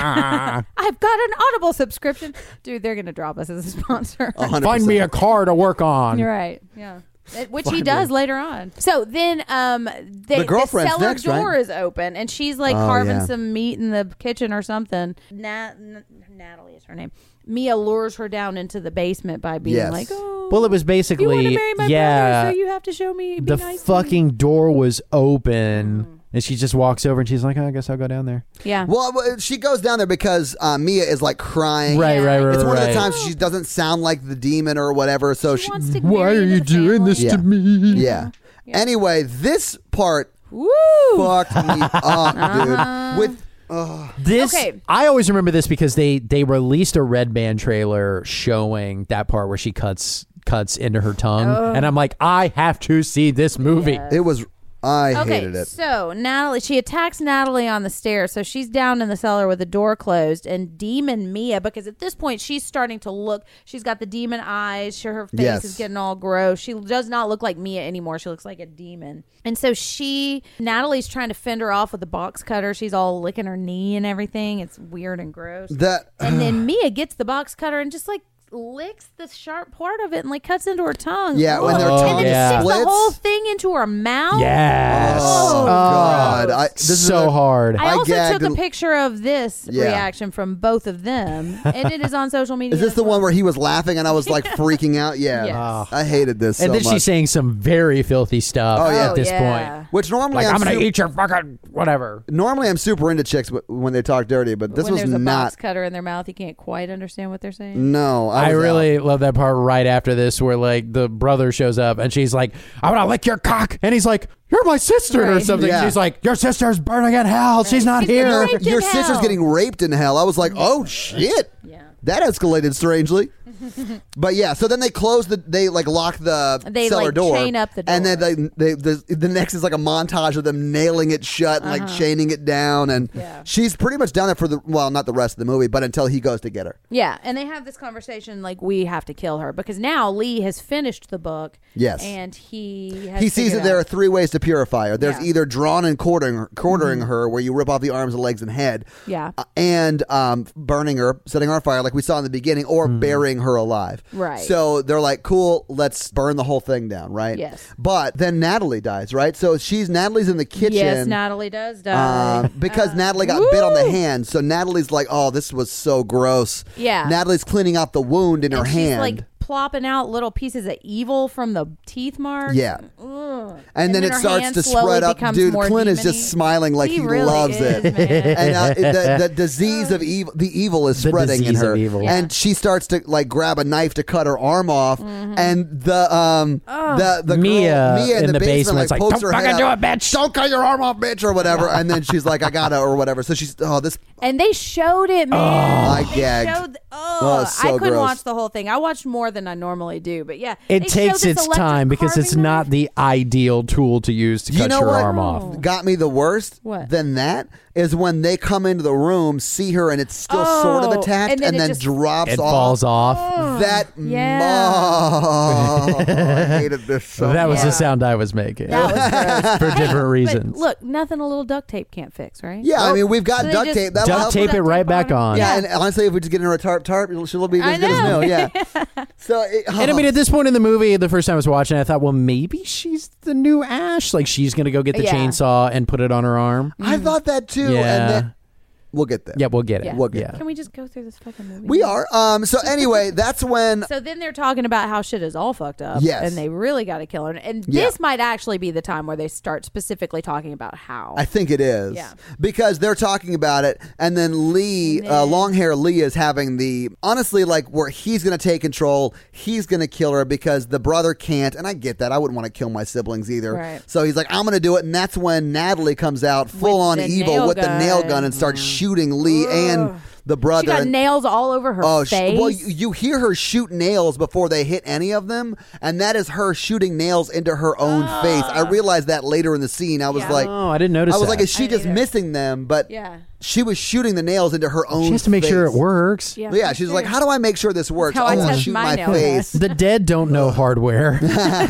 B: I've got an Audible subscription. Dude, they're going to drop us as a sponsor.
A: 100%.
C: Find me a car to work on.
B: You're right. Yeah. Which he does later on. So then the
A: girlfriend's
B: cellar
A: next, right?
B: door is open and she's like
A: Oh,
B: carving
A: yeah.
B: some meat in the kitchen or something. Natalie is her name. Mia lures her down into the basement by being
A: Yes.
B: like, oh,
C: Well, it was
B: you want to
C: basically
B: marry my brother, so you have to show me, be
C: the
B: nice to me."
C: fucking door was open, and she just walks over and she's like, "Oh, I guess I'll go down there."
B: Yeah.
A: Well, she goes down there because Mia is like crying.
C: Right.
A: It's one of the
C: right.
A: times she doesn't sound like the demon or whatever. So
B: She
A: she,
B: wants to
C: Why
B: marry
C: are
B: into
C: you
B: the
C: doing
B: family.
C: this
A: Yeah.
C: to me?
A: yeah. Anyway, this part
B: Woo!
A: fucked me up, dude. With
C: This
B: Okay.
C: I always remember this because they released a Red Band trailer showing that part where she cuts into her tongue, and I'm like, I have to see this movie.
B: Yeah.
A: it was, I
B: Okay,
A: hated it.
B: so she attacks Natalie on the stairs. So she's down in the cellar with the door closed, and Demon Mia, because at this point she's starting to look. She's got the demon eyes. Her face
A: Yes.
B: is getting all gross. She does not look like Mia anymore. She looks like a demon. And so Natalie's trying to fend her off with the box cutter. She's all licking her knee and everything. It's weird and gross. And then Mia gets the box cutter and just like licks the sharp part of it and like cuts into her tongue.
A: Yeah, when their
C: Oh,
A: tongue
B: and then
C: yeah.
B: sticks
A: splits.
B: the whole thing into her mouth.
C: Yes.
A: Oh, God. This is
C: so hard.
B: I
A: I
B: also
A: gagged
B: took a
A: and-
B: picture of this
A: Yeah.
B: reaction from both of them, and it is on social media.
A: Is this
B: as
A: the
B: well.
A: one where he was laughing and I was like freaking out? Yeah.
B: Yes.
A: I hated this
C: And
A: so
C: then
A: much.
C: she's saying some very filthy stuff
A: Oh, yeah.
C: at this
B: yeah.
C: point.
A: Which normally
C: Like, I'm going to
A: su-
C: eat your fucking whatever.
A: Normally I'm super into chicks when they talk dirty, but this
B: when
A: was
B: there's a
A: not.
B: box cutter in their mouth, you can't quite understand what they're saying.
A: No,
C: I
A: was
C: really
A: out.
C: love that part right after this where like the brother shows up and she's like, "I'm gonna lick your cock," and he's like, "You're my sister," or
B: Right.
C: something.
A: Yeah.
C: She's like, "Your sister's burning in hell. She's not
B: She's been
C: here."
B: raped.
A: Your
B: in
A: sister's
B: hell.
A: getting raped in hell. I was like, oh shit.
B: Yeah.
A: That escalated strangely. But yeah, so then they lock the
B: They,
A: cellar
B: like,
A: door.
B: chain up the
A: And
B: door.
A: then the next is like a montage of them nailing it shut and like chaining it down. And
B: Yeah.
A: she's pretty much done it for not the rest of the movie, but until he goes to get her.
B: Yeah, and they have this conversation like we have to kill her because now Lee has finished the book.
A: Yes.
B: and he has
A: He sees
B: figured
A: that there are
B: out-
A: 3 ways to purify her. There's
B: Yeah.
A: either drawn and quartering her, where you rip off the arms and legs and head,
B: Yeah.
A: and burning her, setting her on fire, like we saw in the beginning, or burying her alive.
B: Right.
A: So they're like, cool, let's burn the whole thing down, right?
B: Yes.
A: But then Natalie dies, right? So Natalie's in the kitchen.
B: Yes, Natalie does die.
A: Because Natalie got bit on the hand. So Natalie's like, oh, this was so gross.
B: Yeah.
A: Natalie's cleaning out the wound in her
B: and she's
A: hand.
B: like plopping out little pieces of evil from the teeth marks.
A: Yeah.
B: Ugh.
A: And then it
B: her
A: starts
B: hand
A: to
B: slowly
A: spread up.
B: becomes
A: Dude,
B: more
A: Clint is
B: demon-y.
A: just smiling like he
B: really
A: loves
B: is,
A: it.
B: man.
A: And the disease of evil, the evil is
C: The
A: spreading in
C: disease
A: her.
C: of evil.
B: Yeah.
A: And she starts to like grab a knife to cut her arm off. And the girl,
C: Mia
A: in the basement
C: basement's like,
A: pokes
C: "Don't
A: her
C: fucking
A: head
C: do
A: out.
C: it, bitch."
A: Don't cut your arm off, bitch, or whatever. And then she's like, I gotta, or whatever. So she's, this.
B: And they showed it, man.
A: I
B: They
A: gagged.
B: showed-
A: Oh, it's so
B: I couldn't
A: gross.
B: watch the whole thing. I watched more than than I normally do. But yeah,
C: it takes its time because it's not the ideal tool to use to cut your arm off.
A: Got me the worst than that is when they come into the room, see her, and it's still sort of attached, and then drops off.
C: It falls off.
A: That I hated this so much.
C: That was the sound I was making.
B: That was
C: for different reasons.
B: But look, nothing a little duct tape can't fix, right?
A: Yeah, I mean, we've got
B: So
A: duct tape.
C: Duct tape it right back on.
A: Yeah, and honestly, if we just get her a tarp, she'll be as good as new. Yeah. So,
C: and I mean, at this point in the movie, the first time I was watching, I thought, well, maybe she's the new Ash. Like, she's going to go get the chainsaw and put it on her arm.
A: I thought that too.
C: Yeah.
A: And then, we'll get there.
C: Yeah, we'll get it.
B: Yeah.
C: We'll get it.
B: Can we just go through this fucking movie?
A: We are. So anyway, that's when.
B: So then they're talking about how shit is all fucked up.
A: Yes.
B: And they really got to kill her. And this might actually be the time where they start specifically talking about how.
A: I think it is.
B: Yeah.
A: Because they're talking about it, and then Lee, long hair Lee, is having honestly, like, where he's going to take control. He's going to kill her because the brother can't. And I get that. I wouldn't want to kill my siblings either.
B: Right.
A: So he's like, I'm going to do it. And that's when Natalie comes out full on evil with the nail gun and starts shooting Lee and the brother.
B: She got nails all over her face.
A: Well, you hear her shoot nails before they hit any of them, and that is her shooting nails into her own face. I realized that later in the scene. I was like,
C: oh, I didn't notice.
A: I was
C: that.
A: like, is she just missing them? But she was shooting the nails into her own face.
C: She has to make sure it works.
A: Yeah, she's like, how do I make sure this works?
B: That's how I
A: want to
B: test
A: shoot
B: my
A: my
B: nails.
A: face.
C: The dead don't know hardware.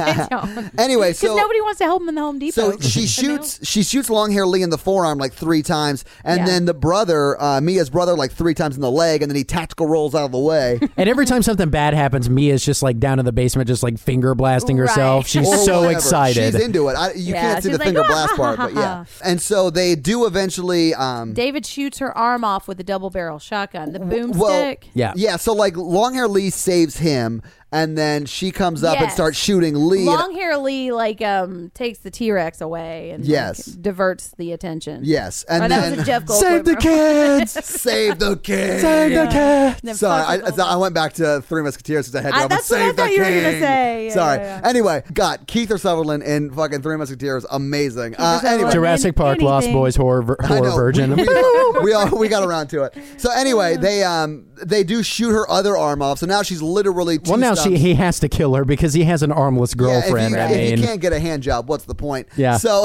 A: Anyway, so
B: because nobody wants to help them in the Home Depot.
A: So she shoots long hair Lee in the forearm like 3 times, and then the brother, Mia's brother, like 3 times in the leg, and then he tactical rolls out of the way.
C: And every time something bad happens, Mia's just like down in the basement, just like finger blasting herself. She's
A: Or
C: so
A: whatever.
C: excited.
A: She's into it. You can't see the finger blast part, but yeah. And so they do eventually.
B: David shoots her arm off with a double barrel shotgun, the boomstick.
A: Yeah. So like long hair Lee saves him. And then she comes up and starts shooting Lee.
B: Long hair Lee takes the T-Rex away and diverts the attention.
A: Yes, and
B: then that was a Jeff Goldblum.
C: Save the kids!
A: Save the kids!
C: Save the kids!
A: Sorry, I went back to Three Musketeers because I had to
B: that's what I thought you were going to say.
A: Sorry. Anyway, God, Keith Sutherland in fucking Three Musketeers, amazing. Anyway,
C: Jurassic Park, Lost Boys, horror virgin.
A: we got around to it. So anyway, they do shoot her other arm off. So now she's literally
C: he has to kill her because he has an armless girlfriend.
A: If you can't get a hand job, what's the point?
C: Yeah.
A: So,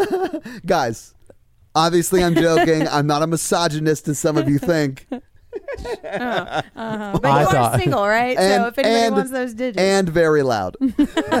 A: guys, obviously I'm joking. I'm not a misogynist, as some of you think.
B: But you are single, right? So if anybody wants those digits.
A: And very loud.
B: And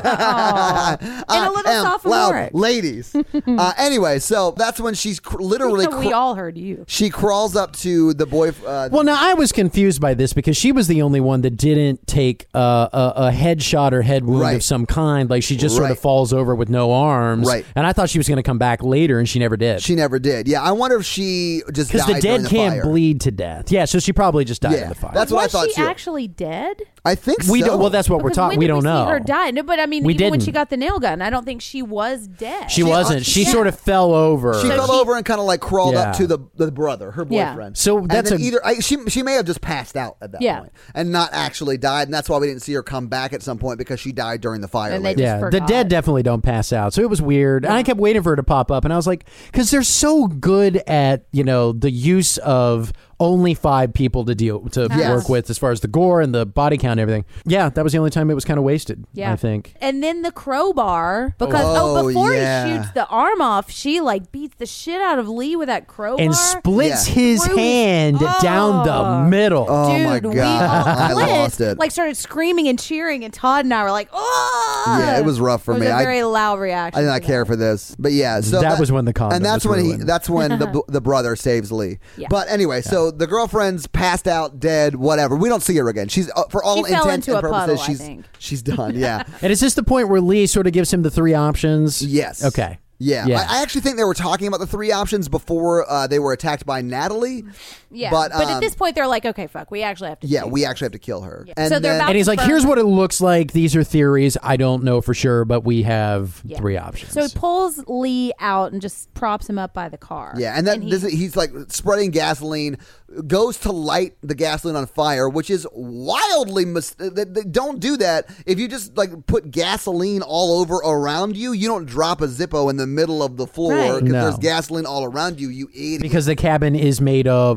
B: a little sophomoric.
A: Loud ladies. Anyway, so that's when she's literally...
B: we all heard you.
A: She crawls up to the boy...
C: well, now, I was confused by this because she was the only one that didn't take a headshot or head wound of some kind. Like, she just sort of falls over with no arms.
A: Right.
C: And I thought she was going to come back later, and she never did.
A: She never did. Yeah, I wonder if she just died
C: because the dead can't
A: fire.
C: bleed to death. Yeah, so she probably just died in the fire.
A: That's what I thought
B: Was she
A: too.
B: actually dead?
A: I think so.
C: We don't. Well, that's what we're talking. We don't know.
B: See her die. No, but I mean,
C: We
B: even when
C: didn't.
B: she got the nail gun, I don't think she was dead.
C: She wasn't. She sort of fell over.
A: She fell over and kind of like crawled up to the brother, her boyfriend.
C: So that's
A: she may have just passed out at that point and not actually died, and that's why we didn't see her come back at some point because she died during the fire.
B: And they
A: later.
B: just
C: the
B: forgot.
C: dead definitely don't pass out. So it was weird. And I kept waiting for her to pop up. And I was like, because they're so good at, the use of only 5 people to work with as far as the gore and the body count and everything. Yeah, that was the only time it was kind of wasted, I think.
B: And then the crowbar, because before he shoots the arm off, she like beats the shit out of Lee with that crowbar.
C: And splits his hand down the middle.
A: Oh
B: Dude,
A: my God. I lost it.
B: Like started screaming and cheering, and Todd and I were like, "Oh!"
A: Yeah, it was rough for me.
B: It was a very loud reaction.
A: I did not care for this, but yeah. So
C: that was when the condom
A: and that's
C: was
A: when
C: ruined.
A: that's when the brother saves Lee.
B: Yeah.
A: But anyway, so the girlfriend's passed out, dead, whatever. We don't see her again. She's for all
B: She fell
A: intents
B: into
A: and
B: a
A: purposes,
B: puddle, I think.
A: she's done. Yeah.
C: And is this the point where Lee sort of gives him the 3 options?
A: Yes.
C: Okay.
A: Yeah. I actually think they were talking about the 3 options before they were attacked by Natalie.
B: Yeah,
A: but
B: at this point they're like, okay, fuck, we actually have to.
A: Yeah, we actually have to kill her.
B: Yeah.
A: And
B: So they're
A: then,
B: about
C: And he's like,
B: confirm-
C: here's what it looks like. These are theories. I don't know for sure, but we have 3 options.
B: So he pulls Lee out and just props him up by the car.
A: Yeah, and then he's like spreading gasoline, goes to light the gasoline on fire, which is wildly don't do that. If you just like put gasoline all over around you, you don't drop a Zippo in the middle of the floor because
C: No.
A: there's gasoline all around you. You idiot.
C: because the cabin is made of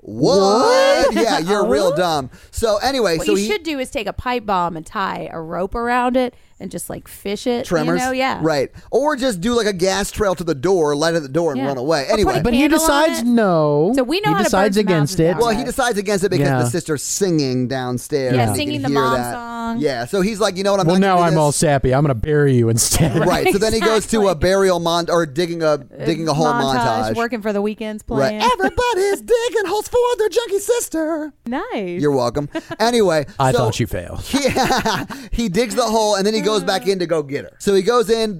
A: what? Yeah, you're real dumb. So anyway,
B: What you should do is take a pipe bomb and tie a rope around it and just like fish it.
A: Tremors?
B: Yeah.
A: Right. Or just do like a gas trail to the door, light at the door, and run away. Anyway.
C: But he decides no.
B: So we know
C: he
B: how to
C: decides
B: burn some
C: against
B: houses
C: it.
B: down.
A: Well, he decides against it because the sister's singing downstairs.
B: Yeah,
A: and he
B: singing
A: can
B: the
A: hear
B: mom
A: that.
B: song.
A: Yeah, so he's like, you know what, I'm
C: well,
A: not
C: now
A: gonna do
C: I'm all
A: this.
C: sappy. I'm going to bury you instead.
A: Right. So then he goes to a burial or digging a whole montage.
B: Working for the weekend's plan.
A: Right. Everybody's digging holes for their junkie sister.
B: Nice.
A: You're welcome. Anyway,
C: I thought you failed.
A: He digs the hole and then he goes back in to go get her. So he goes in.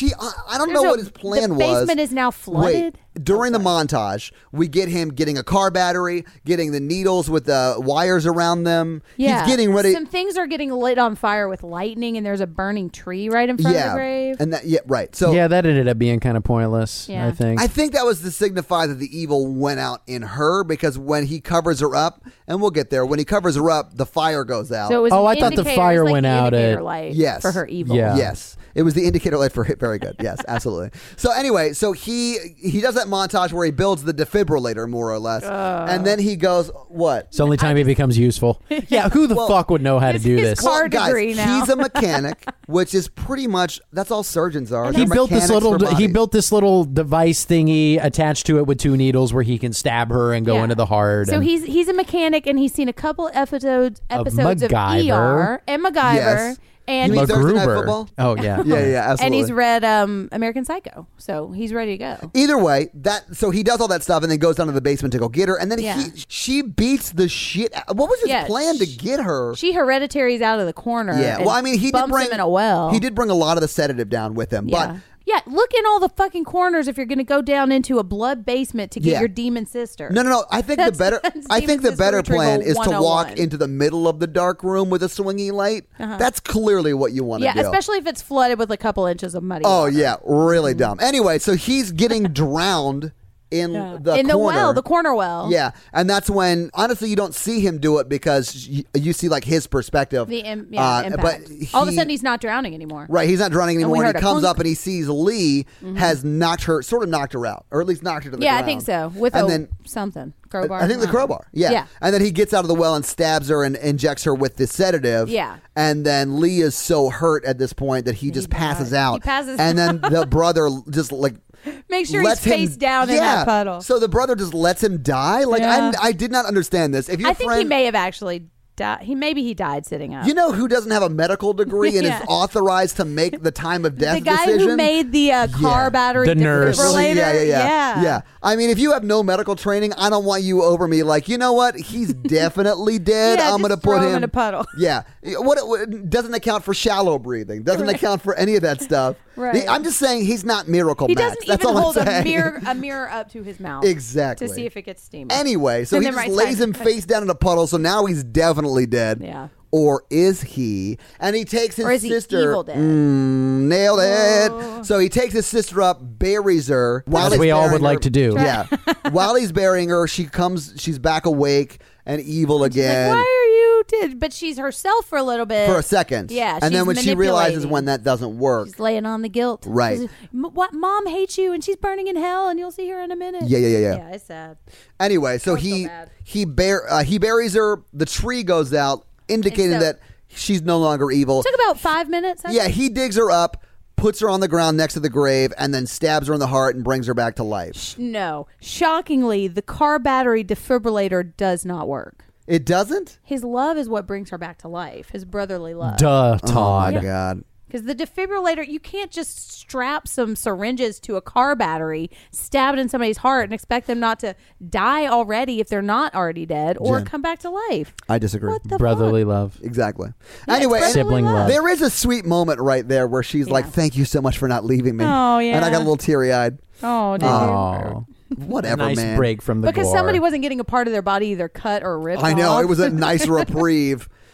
A: I don't know what his plan was.
B: The basement is now flooded.
A: Wait, during the montage, we get him getting a car battery, getting the needles with the wires around them.
B: Yeah.
A: He's getting ready.
B: Some things are getting lit on fire with lightning, and there's a burning tree right in front of the grave.
A: And right. So
C: yeah, that ended up being kind of pointless.
B: Yeah.
C: I think.
A: I think that was to signify that the evil went out in her, because when he covers her up, and we'll get there, when he covers her up, the fire goes out.
B: So it was
C: Oh,
B: an
C: I thought the
B: indicator.
C: fire
B: It was like
C: went
B: the
C: out
B: indicator
C: at-
B: light
A: Yes.
B: for her evil.
C: Yeah.
A: Yes. It was the indicator light for it. Very good. Yes, absolutely. So anyway, so he does that montage where he builds the defibrillator, more or less. And then he goes, what?
C: It's the only time he becomes useful. Yeah, who the fuck would know how to do
B: his
C: this?
B: car
A: Guys,
B: degree now.
A: he's a mechanic, which is pretty much, that's all surgeons are.
C: He
A: They're
C: built this
A: mechanics
C: little.
A: for
C: He
A: bodies.
C: built this little device thingy attached to it with 2 needles where he can stab her and go
B: Yeah.
C: into the heart.
B: So
C: and-
B: he's a mechanic, and he's seen a couple episodes of
C: MacGyver.
B: ER and MacGyver.
A: Yes.
B: And
A: You mean
B: he's,
A: Thursday Night
C: MacGruber.
A: Football?
C: Oh yeah.
A: Yeah, absolutely.
B: and he's read American Psycho, so he's ready to go.
A: Either way, so he does all that stuff and then goes down to the basement to go get her, and then
B: Yeah.
A: she beats the shit out. What was his
B: Yeah,
A: plan to get her?
B: She hereditaries out of the corner.
A: Yeah,
B: and
A: well, I mean, he did
B: bumps
A: bring
B: him in a well.
A: He did bring a lot of the sedative down with him,
B: Yeah.
A: but
B: Yeah, look in all the fucking corners if you're going to go down into a blood basement to get
A: Yeah.
B: your demon sister.
A: no. I think
B: That's
A: the
B: Demon Sister
A: better
B: Retrieval
A: plan is to walk
B: 101.
A: into the middle of the dark room with a swingy light. That's clearly what you want to
B: Yeah,
A: do.
B: especially if it's flooded with a couple inches of muddy
A: Oh
B: water.
A: yeah, really dumb. Anyway, so he's getting drowned in the
B: the
A: corner.
B: well, the corner well.
A: Yeah, and that's when honestly you don't see him do it because you see like his perspective.
B: The impact.
A: But
B: all of a sudden he's not drowning anymore.
A: right, he's not drowning anymore.
B: we
A: And
B: heard
A: he
B: a
A: comes
B: clunk.
A: up and he sees Lee has knocked her out, or at least knocked her to the
B: Yeah,
A: ground.
B: I think so. With
A: and then
B: something. Crowbar.
A: I think the crowbar. Yeah.
B: Yeah.
A: And then he gets out of the well and stabs her and injects her with the sedative.
B: Yeah.
A: And then Lee is so hurt at this point that he just passes out.
B: He passes
A: and then the brother just like
B: Make sure he's
A: lets him
B: face down in that puddle.
A: So the brother just lets him die. Like
B: Yeah.
A: I did not understand this. If your
B: I think
A: friend,
B: he may have actually died. He died sitting up.
A: you know who doesn't have a medical degree and
B: Yeah.
A: is authorized to make the time of death
B: the guy
A: decision?
B: who made the car
A: Yeah.
B: battery
C: The nurse.
B: defibrillator.
A: Yeah. I mean, if you have no medical training, I don't want you over me. Like, you know what? He's definitely dead.
B: Yeah,
A: I'm going to
B: just
A: put
B: throw him
A: him
B: in a puddle.
A: Yeah. What doesn't account for shallow breathing? Doesn't account for any of that stuff.
B: Right.
A: I'm just saying he's not Miracle
B: He
A: Max.
B: doesn't
A: That's
B: even
A: all
B: hold
A: I'm
B: a
A: saying.
B: mirror up to his mouth.
A: Exactly.
B: To see if it gets steamy.
A: Anyway, so
B: And
A: he
B: then
A: just
B: right
A: lays
B: side.
A: him face down in a puddle. So now he's definitely dead.
B: Yeah.
A: Or is he? And he takes his
B: Or is he
A: sister.
B: evil dead?
A: Nailed it. So he takes his sister up, buries her. While
C: As
A: he's
C: we all
A: burying
C: would like
A: her-
C: to do.
A: Yeah. While he's burying her, she's back awake and evil again.
B: Like, why are you dead? But she's herself for a little bit.
A: For a second.
B: Yeah,
A: And then
B: she's
A: when she realizes
B: manipulating.
A: when that doesn't work.
B: She's laying on the guilt.
A: Right.
B: She's, What? Mom hates you, and she's burning in hell, and you'll see her in a minute.
A: Yeah.
B: Yeah, it's sad.
A: Anyway, so
B: I feel
A: he
B: bad.
A: he buries her. The tree goes out, indicating
B: And so-
A: that she's no longer evil.
B: Took about 5 minutes. I
A: Yeah,
B: think.
A: he digs her up, puts her on the ground next to the grave, and then stabs her in the heart and brings her back to life.
B: No. Shockingly, the car battery defibrillator does not work.
A: It doesn't?
B: His love is what brings her back to life. His brotherly love.
C: Duh, Todd.
A: Oh my God.
B: Because the defibrillator, you can't just strap some syringes to a car battery, stab it in somebody's heart, and expect them not to die already if they're not already dead, or
A: Jen.
B: come back to life.
A: I disagree.
B: What the
C: Brotherly
B: fuck?
C: love.
A: Exactly.
B: Yeah,
A: Anyway,
B: it's brotherly
C: Sibling love.
A: there is a sweet moment right there where she's like, "Thank you so much for not leaving me."
B: Oh, yeah.
A: And I got a little teary-eyed.
B: Oh, dude.
C: Oh,
A: Whatever,
C: nice
A: man.
C: break from the
B: Because
C: gore.
B: somebody wasn't getting a part of their body either cut or ripped
A: I know
B: off.
A: it was a nice reprieve.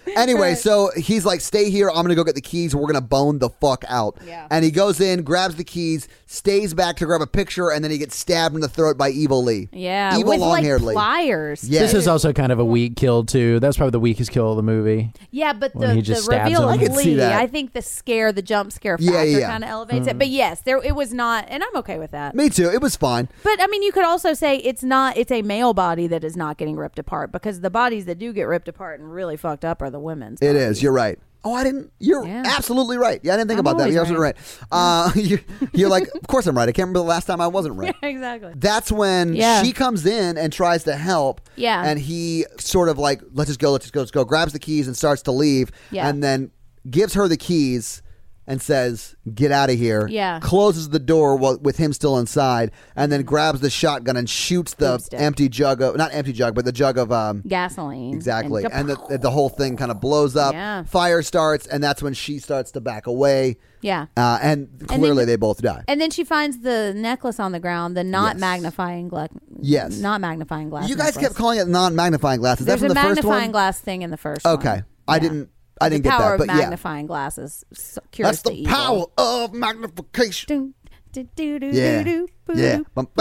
A: Anyway, so he's like, stay here. I'm going to go get the keys. We're going to bone the fuck out.
B: Yeah.
A: And he goes in, grabs the keys, stays back to grab a picture, and then he gets stabbed in the throat by Evil Lee.
B: Yeah,
A: Evil
B: with
A: long-haired
B: like
A: Lee.
B: pliers.
A: Yeah.
C: This is also kind of a weak kill too. That's probably the weakest kill of the movie.
B: Yeah, but
C: When he
B: the
C: just stabs
B: reveal
C: him.
B: of
C: I
A: can see
B: Lee,
A: that.
B: I think the jump scare
A: Yeah,
B: factor
A: yeah.
B: kind of elevates it. But yes, it was not, and I'm okay with that.
A: Me too. It was fine.
B: But I mean, you could also say it's a male body that is not getting ripped apart, because the bodies that do get ripped apart and really fucked up are the women's.
A: It
B: bodies.
A: is. You're right. Oh, I didn't. You're absolutely right. Yeah, I didn't think
B: I'm
A: about that.
B: always
A: You're absolutely right. You're like, of course I'm right. I can't remember the last time I wasn't right.
B: Exactly.
A: That's when she comes in and tries to help.
B: Yeah.
A: And he sort of like, let's just go, grabs the keys and starts to leave.
B: Yeah.
A: And then gives her the keys and says, get out of here.
B: Yeah.
A: Closes the door with him still inside, and then grabs the shotgun and shoots the empty jug of, not empty jug, but the jug of
B: gasoline.
A: Exactly. And the whole thing kind of blows up.
B: Yeah.
A: Fire starts, and that's when she starts to back away.
B: Yeah.
A: And clearly they both die.
B: And then she finds the necklace on the ground, the not magnifying glass.
A: Yes.
B: Not magnifying glass.
A: You guys
B: necklace.
A: kept calling it non-magnifying glass. Is
B: There's
A: that from
B: a
A: the first
B: magnifying
A: one?
B: glass thing in the first one.
A: Okay.
B: Yeah.
A: I didn't
B: the
A: get
B: power
A: that, but
B: of magnifying glasses cures
A: that's the power of magnification. Yeah.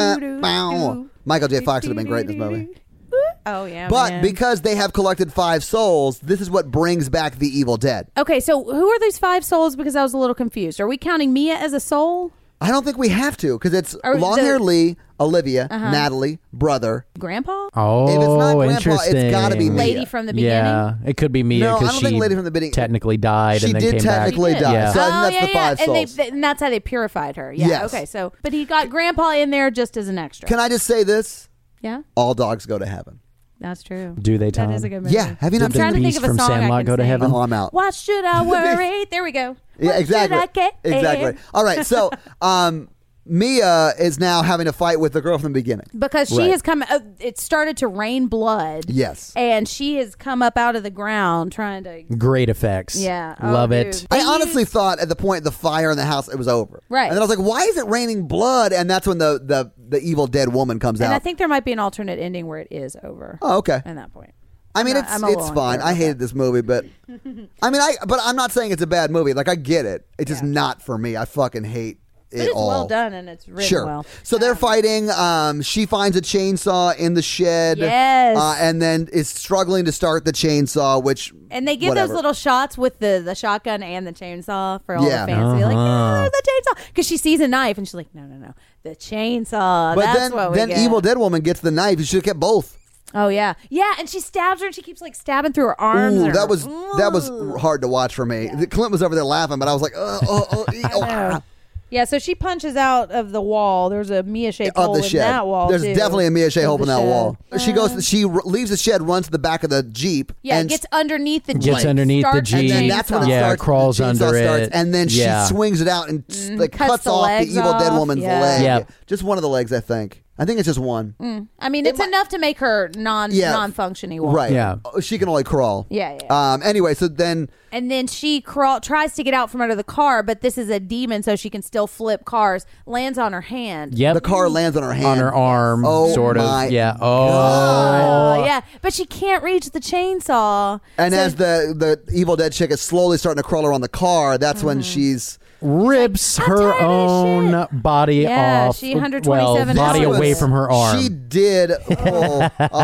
A: Michael J. Fox would have been great in this movie.
B: Oh, yeah.
A: But
B: man.
A: because they have collected 5 souls, this is what brings back the Evil Dead.
B: Okay, so who are these 5 souls? Because I was a little confused. Are we counting Mia as a soul?
A: I don't think we have to, because it's
B: Or
A: long-haired
B: the-
A: Lee, Olivia, Natalie, brother.
B: Grandpa?
C: Oh,
A: If it's not Grandpa,
C: interesting.
A: it's gotta be Mia.
B: Lady from the beginning?
C: Yeah, it could be Mia
A: No, I
C: because
A: don't think
C: she
A: Lady from the beginning-
C: technically died
A: She
C: and then
A: did
C: came
A: technically
C: back.
A: die.
C: Yeah.
A: So I think that's the 5
B: and,
A: souls.
B: and that's how they purified her. Yeah,
A: Yes.
B: okay. So, but he got Grandpa in there just as an extra.
A: Can I just say this?
B: Yeah,
A: All dogs go to heaven.
B: that's true.
C: Do they, Tom?
B: That is a good movie.
A: Yeah, have you not
C: Did
A: seen
B: trying
C: the
B: to think
C: beast
B: of a
C: from
B: song I
C: Sandlot
B: can
C: go to
B: sing.
C: heaven?
A: Oh, I'm out.
B: What should I worry? There we go.
A: Yeah,
B: What
A: exactly.
B: should I care?
A: Exactly. All right, so Mia is now having to fight with the girl from the beginning.
B: Because she
A: Right.
B: has come, it started to rain blood.
A: Yes.
B: And she has come up out of the ground trying to.
C: Great effects.
B: Yeah. Oh,
C: Love
B: dude.
C: it.
B: They
A: I honestly
B: used-
A: thought at the point the fire in the house, it was over.
B: Right.
A: And then I was like, why is it raining blood? And that's when the Evil Dead woman comes
B: And
A: out.
B: I think there might be an alternate ending where it is over.
A: Oh, okay.
B: At that point.
A: I mean,
B: I'm a
A: it's
B: little
A: fine.
B: unclear
A: I
B: about
A: hated this movie, but but I'm not saying it's a bad movie. Like, I get it. It's just not for me. I fucking hate it
B: But it's
A: all.
B: well done and it's written
A: Sure.
B: well.
A: So they're fighting. She finds a chainsaw in the shed.
B: Yes.
A: And then is struggling to start the chainsaw, which.
B: And they give
A: whatever.
B: those little shots with the shotgun and the chainsaw for all
A: Yeah.
B: the fans to be like,
C: Uh-huh.
B: oh, there's the chainsaw. Because she sees a knife and she's like, no. The chainsaw.
A: But
B: That's what we
A: then
B: get.
A: Evil Dead woman gets the knife. You should have kept both.
B: Oh, yeah. Yeah, and she stabs her and she keeps like stabbing through her arms.
A: Ooh,
B: and
A: that was
B: Ooh.
A: hard to watch for me. Clint was over there laughing, but I was like,
B: know. Yeah, so she punches out of the wall. There's a Mia-shaped
A: of
B: hole
A: the
B: in
A: shed.
B: that wall,
A: There's
B: too.
A: definitely a Mia-shaped
B: Of
A: hole in
B: the
A: that
B: shed.
A: wall. She leaves the shed, runs to the back of the Jeep.
B: Yeah,
A: and
B: gets underneath the Jeep.
C: Gets underneath the
B: starts
C: Jeep.
A: And then that's when it
C: Yeah,
A: starts.
C: crawls
A: the chainsaw
C: under
A: starts,
C: it.
A: and then
C: Yeah.
A: she swings it out and like
B: Cuts
A: cuts
B: the
A: off the
B: legs
A: Evil Dead
B: off.
A: woman's
B: Yeah.
A: leg.
C: Yep.
A: Just one of the legs, I think. I think it's just one.
B: I mean, it's enough to make her non-functioning. Walk.
A: Right.
C: Yeah.
A: She can only crawl.
B: Yeah.
A: Anyway, so then.
B: And then she tries to get out from under the car, but this is a demon, so she can still flip cars. Lands on her hand.
C: Yep.
A: The car lands on her hand.
C: On her arm,
A: Oh
C: sort
A: my
C: of. Yeah.
B: Oh, yeah. But she can't reach the chainsaw.
A: And
B: So-
A: as the Evil Dead chick is slowly starting to crawl around the car, that's when she's.
C: Rips
B: I'm
C: her
B: tired of this
C: own body
B: Yeah,
C: off.
B: she 127
C: body
B: hours.
C: away from her arm.
A: She did pull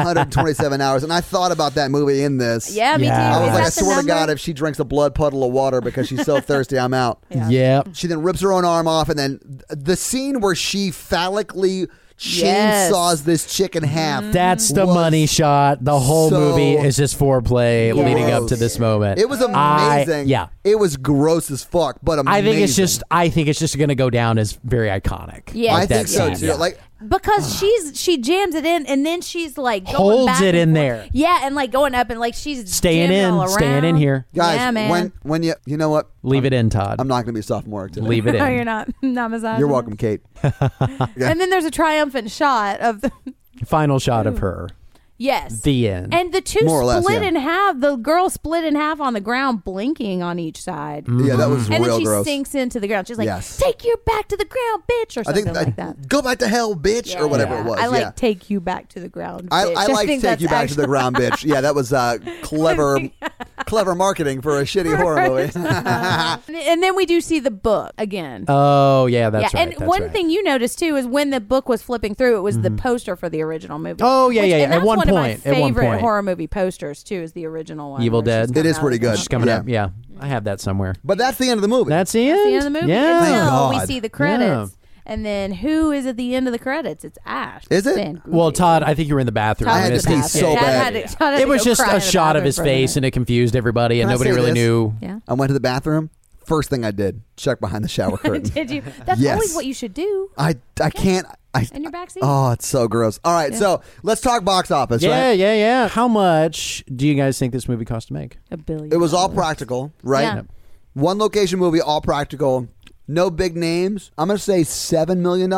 A: 127 hours, and I thought about that movie in this.
B: Yeah, me
C: Yeah.
B: too.
A: I was
B: Is
A: like, I
B: that the
A: swear to
B: number?
A: God, if she drinks a blood puddle of water because she's so thirsty, I'm out.
C: Yep.
A: She then rips her own arm off, and then the scene where she phallically
B: Yes.
A: chainsaws this chick in half.
C: That's the
A: was
C: money shot. The whole
A: so
C: movie is just foreplay leading up to
A: gross.
C: this moment.
A: It was amazing.
C: Yeah.
A: It was gross as fuck, but amazing.
C: I think it's just going to go down as very iconic.
B: Yeah.
A: I
C: Like that
A: think so
C: scene,
A: too.
C: yeah.
A: Like,
B: Because she jams it in, and then she's like going
C: Holds
B: back
C: it
B: and
C: in
B: forth.
C: there.
B: Yeah, and like going up and like she's
C: Staying
B: jamming
C: in,
B: all
C: staying in
B: around.
C: here.
A: guys,
B: Yeah, man.
A: when you know what?
C: Leave it in, Todd.
A: I'm not going to be sophomoric today.
C: Leave it
B: No,
C: in.
B: you're not. Not massaging.
A: You're welcome, Kate.
B: And then there's a triumphant shot of the
C: Final shot of her.
B: yes.
C: The end.
B: And the two
A: More or less,
B: split
A: yeah.
B: in half. The girl split in half on the ground, blinking on each side.
A: Yeah, that was
B: And
A: real
B: then she
A: gross.
B: sinks into the ground. She's like,
A: Yes.
B: "Take you back to the ground, bitch," or
A: I
B: something
A: think
B: like that.
A: go back to hell, bitch, or whatever
B: Yeah.
A: it was.
B: I like
A: yeah.
B: take you back to the ground.
A: I
B: bitch.
A: like
B: think
A: take you
B: that's
A: back to the ground, bitch. Yeah, that was clever clever marketing for a shitty horror movie.
B: And then we do see the book again.
C: Oh, yeah, that's right.
B: And
C: that's
B: one
C: right.
B: thing you noticed too is when the book was flipping through, it was the poster for the original movie.
C: Oh, yeah, yeah,
B: And
C: yeah.
B: that's
C: At one
B: one
C: point.
B: of my
C: At one
B: favorite
C: point.
B: horror movie posters too. Is the original one?
C: Evil
B: where she's
C: Dead.
B: coming
A: It is
B: out
A: pretty
B: of the
A: good.
C: It's coming
A: Yeah.
C: up. Yeah, I have that somewhere.
A: But that's the end of the movie.
C: That's the end?
B: That's the end of the movie.
C: Yeah.
A: Thank
B: Until we
A: God.
B: see the credits. And then who is at the end of the credits? It's Ash.
A: Is it?
B: Van
C: Well,
B: Goghel.
C: Todd, I think you were in the bathroom.
B: Todd
A: I had
B: was
A: to
B: in
A: pee
B: the
A: so
B: bathroom. Todd
A: bad.
B: had to- Todd had
C: It
B: to
C: was
B: go
C: just
B: cry
C: a
B: in the
C: shot of
B: bathroom
C: his
B: for a minute.
C: face, and it confused everybody, and
A: Can I
C: nobody
A: say
C: really
A: this?
C: knew.
B: Yeah.
A: I went to the bathroom. First thing I did, check behind the shower curtain.
B: Did you? That's
A: Yes.
B: always what you should do.
A: I can't.
B: In your backseat.
A: Oh, it's so gross. All right, so let's talk box office.
C: Yeah,
A: right?
C: yeah, yeah. How much do you guys think this movie cost to make?
B: $1 billion.
A: It was all practical, right?
B: Yeah.
A: One location movie, all practical. No big names. I'm gonna say $7 million.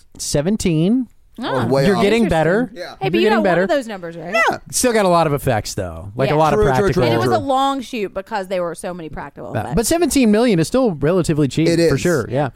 C: 17.
B: Ah,
A: way
C: You're
A: off.
C: getting better.
A: Yeah.
B: Hey, but
C: You're
B: you got
C: getting better.
B: one of those numbers, right?
A: Yeah.
C: Still got a lot of effects, though. Like
B: Yeah.
C: a lot
A: True,
C: of
A: true,
C: practical.
A: true,
B: And it was
A: true.
B: a long shoot because there were so many practical effects.
C: But 17 million is still relatively cheap.
A: It
C: For
A: is.
C: sure. Yeah.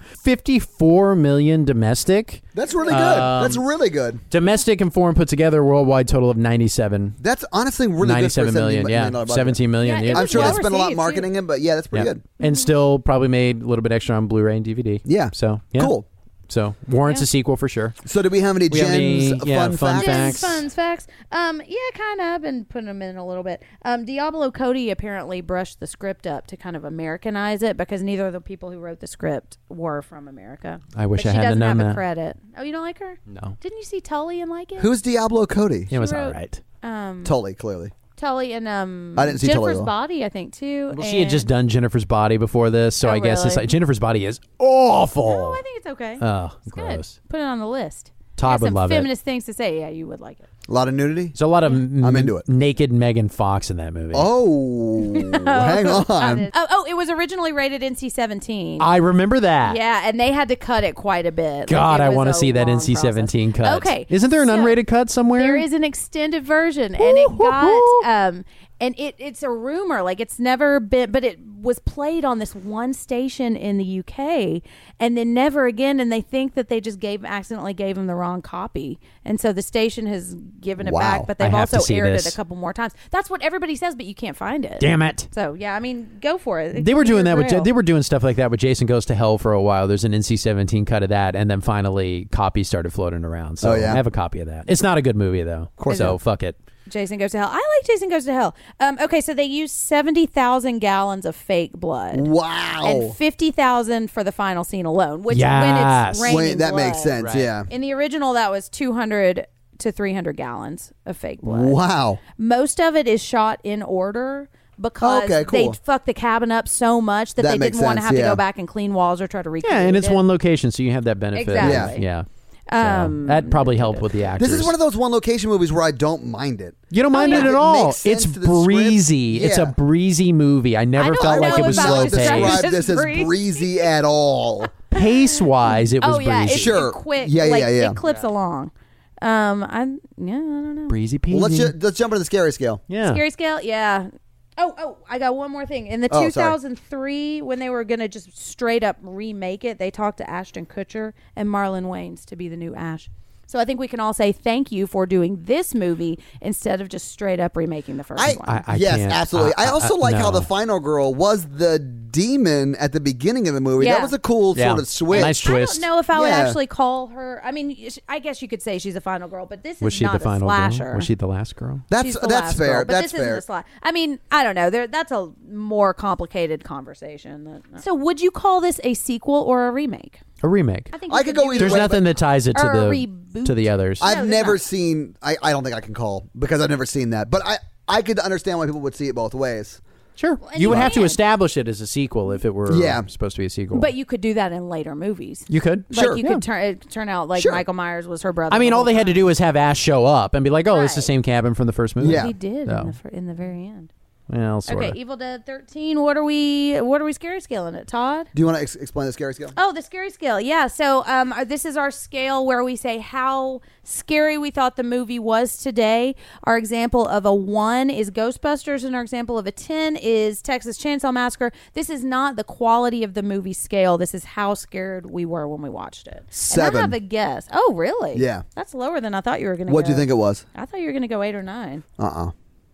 C: 54 million domestic.
A: That's really good. That's really good.
C: Domestic and foreign put together, worldwide total of 97.
A: That's honestly really
C: 97
A: good for
C: million.
A: $17
C: Yeah.
A: million budget.
C: 17 million.
B: Yeah,
C: Yeah.
B: it
A: I'm
B: was
A: sure they
B: well
A: spent a lot
B: received,
A: marketing it, but yeah, that's pretty
C: Yeah.
A: good.
C: And still probably made a little bit extra on Blu-ray and DVD.
A: Yeah.
C: So, yeah.
A: Cool.
C: So, warrants
B: Yeah.
C: a sequel for sure.
A: So, do we have any
C: We have any,
A: Jen's
C: yeah,
A: fun
C: fun
A: facts?
C: facts?
B: Facts. Yeah, kind of. I've been putting them in a little bit. Diablo Cody apparently brushed the script up to kind of Americanize it because neither of the people who wrote the script were from America.
C: I wish
B: But
C: I
B: she
C: hadn't
B: doesn't
C: known
B: have a
C: that.
B: credit. Oh, you don't like her?
C: No.
B: Didn't you see Tully and like it?
A: Who's Diablo Cody?
C: It was
B: wrote-
C: all right.
A: Tully, clearly.
B: Tully and
A: I didn't see Tully,
B: Jennifer's
A: though.
B: Body, I think too.
C: Well, she had just done Jennifer's Body before this, so
B: Oh,
C: I guess it's
B: really?
C: like Jennifer's Body is awful.
B: Oh, I think it's okay.
C: Oh,
B: It's
C: gross.
B: good. Put it on the list.
C: Todd
B: Got
C: would
B: some
C: love it.
B: feminist things to say. Yeah, you would like it.
A: A lot of nudity.
C: There's a lot of
A: I'm into it.
C: naked Megan Fox in that movie.
A: Oh, hang on.
B: Oh, it was originally rated NC-17.
C: I remember that.
B: Yeah, and they had to cut it quite a bit.
C: God,
B: Like, it
C: I
B: was
C: want to
B: a
C: see that
B: long
C: NC-17
B: process.
C: cut.
B: Okay,
C: Isn't there an
B: so
C: unrated cut somewhere?
B: There is an extended version, and it got and it's a rumor, like it's never been, but it was played on this one station in the UK, and then never again. And they think that they just accidentally gave him the wrong copy, and so the station has given it
A: Wow.
B: back. But
C: I
B: they've
C: have to
B: also
C: see
B: aired
C: this.
B: it a couple more times. That's what everybody says, but you can't find it.
C: Damn it.
B: So yeah, I mean, go for it.
C: They were doing that
B: with
C: with they were doing stuff like that with Jason Goes to Hell for a while. There's an NC-17 cut of that, and then finally copies started floating around. So
A: Oh, yeah?
C: I have a copy of that. It's not a good movie though. Of
A: course
C: so
A: not.
C: fuck it.
B: Jason Goes to Hell. I like Jason Goes to Hell. Okay, so they used 70,000 gallons of fake blood.
A: Wow.
B: And 50,000 for the final scene alone, which
C: Yes.
B: when it's raining
A: Wait, that
B: blood.
A: makes sense.
C: Right.
A: Yeah.
B: In the original, that was 200 to 300 gallons of fake blood.
A: Wow.
B: Most of it is shot in order because
A: Okay, cool.
B: they fucked the cabin up so much that
A: That
B: they
A: makes
B: didn't want to
A: sense,
B: have to
A: yeah.
B: go back and clean walls or try to recreate
C: Yeah, and it's
B: it.
C: one location, so you have that benefit.
B: Exactly.
C: Yeah. So that probably helped with the actors.
A: This is one of those one location movies where I don't mind it.
C: You don't mind
B: yeah.
C: it at
A: It
C: all.
A: makes sense
C: It's
A: to the script.
C: breezy. It's a
A: Yeah.
C: breezy movie. I never
B: don't
C: felt like
B: know
C: it was
B: about
C: slow
B: this
A: describe
C: paced.
B: describe-
A: this as
B: Breezy.
A: breezy at all.
C: Pace wise, it was
B: Oh yeah,
C: breezy.
B: it's
A: Sure.
B: quick.
A: Yeah,
B: like,
A: yeah, yeah.
B: It clips along. I don't know.
C: breezy peasy.
A: Well, let's jump into the scary scale.
C: yeah.
B: Scary scale, yeah. Oh, I got one more thing. In the
A: Oh, sorry.
B: 2003, when they were going to just straight up remake it, they talked to Ashton Kutcher and Marlon Wayans to be the new Ash. So I think we can all say thank you for doing this movie instead of just straight up remaking the first one.
C: I
A: yes,
C: can't.
A: absolutely. I also like how
C: no.
A: the final girl was the demon at the beginning of the movie.
B: Yeah.
A: That was a cool
C: Yeah.
A: sort of switch.
C: Nice
B: I
C: twist.
B: don't know if I would
A: Yeah.
B: actually call her. I mean, I guess you could say she's a final girl, but this
C: Was
B: is
C: she
B: not
C: the final
B: a slasher.
C: girl? Was she the last girl?
A: That's
B: She's the
A: that's
B: last
A: fair.
B: girl, but
A: That's
B: this
A: fair.
B: Isn't I mean, I don't know. That's a more complicated conversation. So, would you call this a sequel or a remake?
C: A remake.
B: I think
A: I
B: you
A: could
B: could
A: go
B: do
A: either
C: There's
A: way,
C: nothing
A: but
C: that ties it to
B: Or a
C: the
B: reboot.
C: to the others.
A: I've
B: there's
A: never
B: not.
A: seen. I don't think I can call because I've never seen that. But I could understand why people would see it both ways.
C: Sure.
B: and
C: You would
B: you
C: have to
B: can.
C: establish it as a sequel if it were
A: Yeah.
C: supposed to be a sequel.
B: But you could do that in later movies.
C: you could.
A: Sure.
B: Like you could turn out like
A: Sure.
B: Michael Myers was her brother.
C: I mean,
B: the
C: all
B: whole
C: they had to
B: time.
C: do was have Ash show up and be like, "Oh, it's the
B: Right.
C: same cabin from the first movie."
A: Yeah.
B: He did
C: So.
B: in the very end.
C: Well, sort
B: Okay,
C: of.
B: Evil Dead 13. What are we scary scaling it, Todd?
A: Do you want to explain the scary scale?
B: Oh, the scary scale. Yeah. So this is our scale where we say how scary we thought the movie was today. Our example of a 1 is Ghostbusters, and our example of a 10 is Texas Chainsaw Massacre. This is not the quality of the movie scale. This is how scared we were when we watched it.
A: 7.
B: And I have a guess. Oh, really?
A: Yeah.
B: That's lower than I thought you were going to go.
A: What do you think it was?
B: I thought you were going to go 8 or 9.
A: Uh-uh.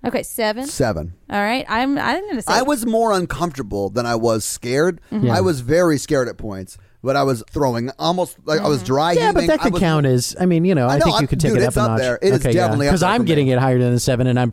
B: Okay, 7.
A: 7.
B: All right, I'm going to say
A: I was more uncomfortable than I was scared. I was very scared at points, but I was throwing almost like I was dry
C: Yeah,
A: heaving.
C: but that could count as. I mean, I think you could take
A: dude,
C: it up
A: it's
C: a
A: up
C: notch.
A: there. It is definitely up
C: because
A: there
C: I'm
A: for
C: getting
A: me.
C: it higher than a 7, and I'm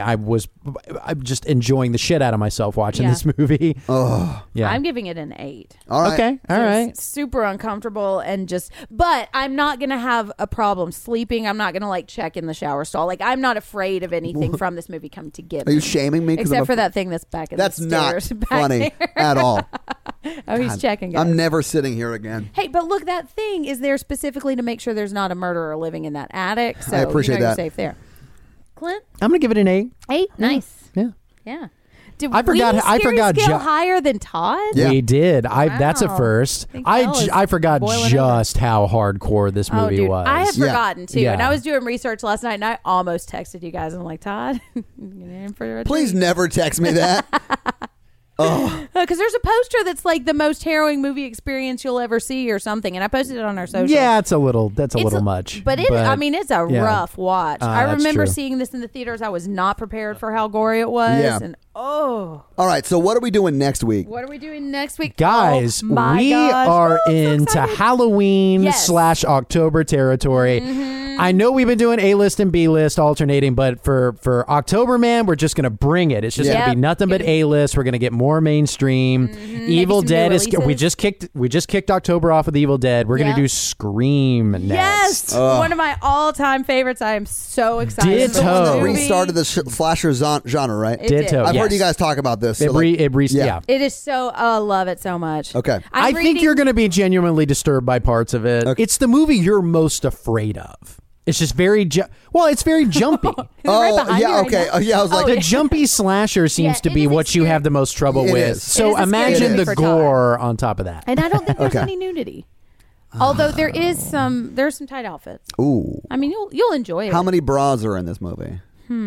C: just enjoying the shit out of myself watching this movie.
A: Oh,
C: Yeah,
B: I'm giving it an 8.
A: all right.
C: okay, all right.
B: It's super uncomfortable and but I'm not going to have a problem sleeping. I'm not going to like check in the shower stall. Like I'm not afraid of anything from this movie coming to give
A: Are you
B: me.
A: shaming me? 'Cause
B: Except
A: I'm
B: for that thing that's back in
A: That's
B: the
A: not
B: stairs. back
A: funny
B: there.
A: at all.
B: Oh, he's checking. Guys.
A: I'm never sitting here again.
B: Hey, but look, that thing is there specifically to make sure there's not a murderer living in that attic. So
A: I appreciate
B: you're
A: that.
B: safe there. Clint,
C: I'm gonna give it an 8.
B: 8, nice.
C: Yeah.
B: Yeah. Did
C: I forgot-
B: we
C: I
B: scary
C: forgot
B: scale
C: ju-
B: higher than Todd?
A: Yeah.
C: We did. That's a
B: Wow.
C: first.
B: Think Belle is
C: I forgot
B: boiling
C: just how hardcore this
B: Oh,
C: movie
B: dude,
C: was.
B: I had
A: Yeah.
B: forgotten too,
C: Yeah.
B: and I was doing research last night, and I almost texted you guys. I'm like, Todd, you in for a
A: Please
B: treat.
A: never text me that.
B: Because there's a poster that's like the most harrowing movie experience you'll ever see, or something, and I posted it on our social.
C: Yeah, that's a little much.
B: But I mean, it's a
C: yeah.
B: rough watch. I
C: that's
B: remember
C: true.
B: seeing this in the theaters. I was not prepared for how gory it was,
A: Yeah.
B: and
A: All right, so what are we doing next week?
B: what are we doing next week,
C: Guys,
B: Oh, my
C: we
B: gosh.
C: are
B: Oh, I'm so
C: into
B: excited.
C: Halloween
B: Yes.
C: / October territory. I know we've been doing A-list and B-list alternating, but for October, man, we're just going to bring it. It's just
B: Yeah.
C: going to be nothing but A-list. We're going to get more mainstream. Evil
B: Maybe some
C: Dead
B: new
C: is
B: releases.
C: we just kicked October off with Evil Dead. We're going
B: Yeah.
C: to do Scream next.
B: Yes, one of my all-time favorites. I am so excited.
C: Ditto.
A: It's the one that
C: Movie.
A: restarted the slasher genre, right?
B: It did.
C: Ditto.
A: I've heard
C: yes.
A: you guys talk about this. So
C: Yeah.
B: It is so. I love it so much.
A: Okay.
C: I think you're going to be genuinely disturbed by parts of it.
A: Okay.
C: It's the movie you're most afraid of. It's just very it's very jumpy.
B: right behind
A: yeah,
B: you right
A: okay.
B: now?
A: Oh, yeah, I was like,
C: The jumpy slasher seems
B: Yeah,
C: to
B: it
C: be
B: is a
C: what you
B: scary-
C: have the most trouble
A: It
C: with.
A: is.
B: It
C: So
B: is a scary
C: imagine
B: movie
C: the
B: for
C: gore on top of that.
B: And I don't think there's
A: Okay.
B: any nudity. Although there's some tight outfits.
A: ooh.
B: I mean, you'll enjoy it.
A: How many bras are in this movie?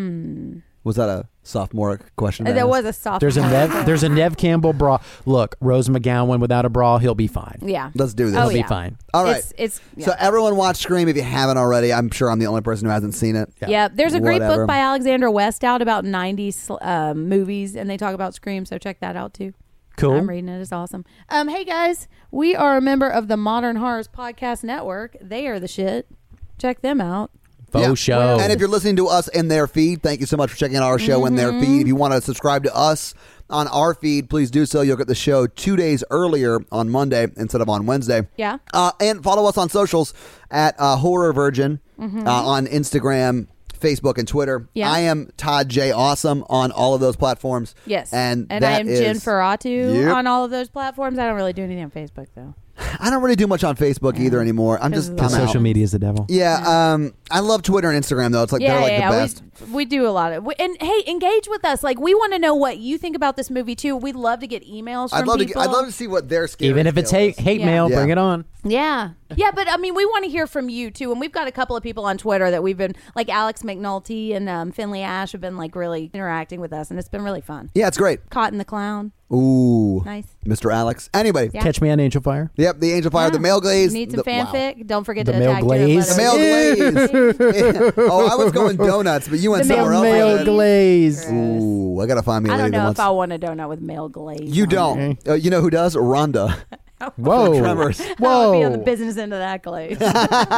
A: Was that a sophomoric question? to
B: There
A: ask?
B: was a soft.
C: There's a Nev Campbell bra. Look, Rose McGowan without a bra, he'll be fine.
B: Yeah.
A: Let's do this.
B: Oh,
C: He'll
B: yeah.
C: be fine.
A: All right.
B: It's yeah.
A: So everyone watch Scream if you haven't already. I'm sure I'm the only person who hasn't seen it.
B: Yeah, there's a great
A: Whatever.
B: book by Alexandra West out about 90s movies, and they talk about Scream, so check that out too.
C: Cool.
B: I'm reading it. It's awesome. Hey guys, we are a member of the Modern Horrors Podcast Network. They are the shit. Check them out.
C: Faux
A: Yeah.
C: show.
A: And if you're listening to us in their feed, thank you so much for checking out our show in their feed. If you want to subscribe to us on our feed, please do so. You'll get the show 2 days earlier on Monday instead of on Wednesday.
B: Yeah.
A: And follow us on socials at Horror Virgin on Instagram, Facebook, and Twitter.
B: Yeah.
A: I am Todd J. Awesome on all of those platforms.
B: Yes.
A: And
B: I
A: that
B: am
A: is-
B: Jen Ferratu
A: Yep.
B: on all of those platforms. I don't really do anything on Facebook though.
A: I don't really do much on Facebook either anymore. I'm just
B: Because
A: I'm
B: of
A: out.
C: social media is the devil.
A: Yeah, I love Twitter and Instagram though. It's like they're like the best.
B: We do a lot of, and hey, engage with us. Like we want to know what you think about this movie too. We'd love to get emails from people.
A: I'd love to see what their scary
C: Even if it's
A: scale is.
C: hate
B: Yeah.
C: mail,
A: Yeah.
C: bring it on.
B: Yeah. Yeah, but I mean, we want to hear from you too. And we've got a couple of people on Twitter that we've been, like Alex McNulty and Finley Ash have been like really interacting with us, and it's been really fun.
A: Yeah, it's great.
B: Caught in the Clown.
A: Ooh,
B: Nice.
A: Mr. Alex. Anyway,
B: Yeah.
C: Catch me on Angel Fire.
A: yep, the Angel Fire,
B: Yeah.
A: the male glaze.
B: Need some
A: the, wow.
B: fanfic. Don't forget
C: The
B: to
C: male
B: attack
C: glaze.
A: The male glaze. Oh, I was going donuts, but you went
B: The
A: somewhere else.
B: male
A: with
C: Male
A: it.
C: glaze.
A: Ooh, I gotta find me a
B: I don't
A: lady that
B: know
A: wants.
B: if I want a donut with male glaze.
A: You
B: on
A: don't. You know who does? Rhonda.
C: Whoa.
A: Tremors.
B: it. I would be on the
C: Whoa.
B: business end of that glaze. All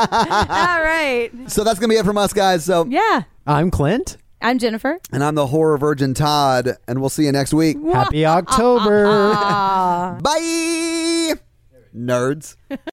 B: right.
A: So that's gonna be it from us, guys. So,
B: Yeah.
C: I'm Clint.
B: I'm Jennifer.
A: and I'm the horror virgin Todd, and we'll see you next week.
C: Happy October.
A: Bye, nerds.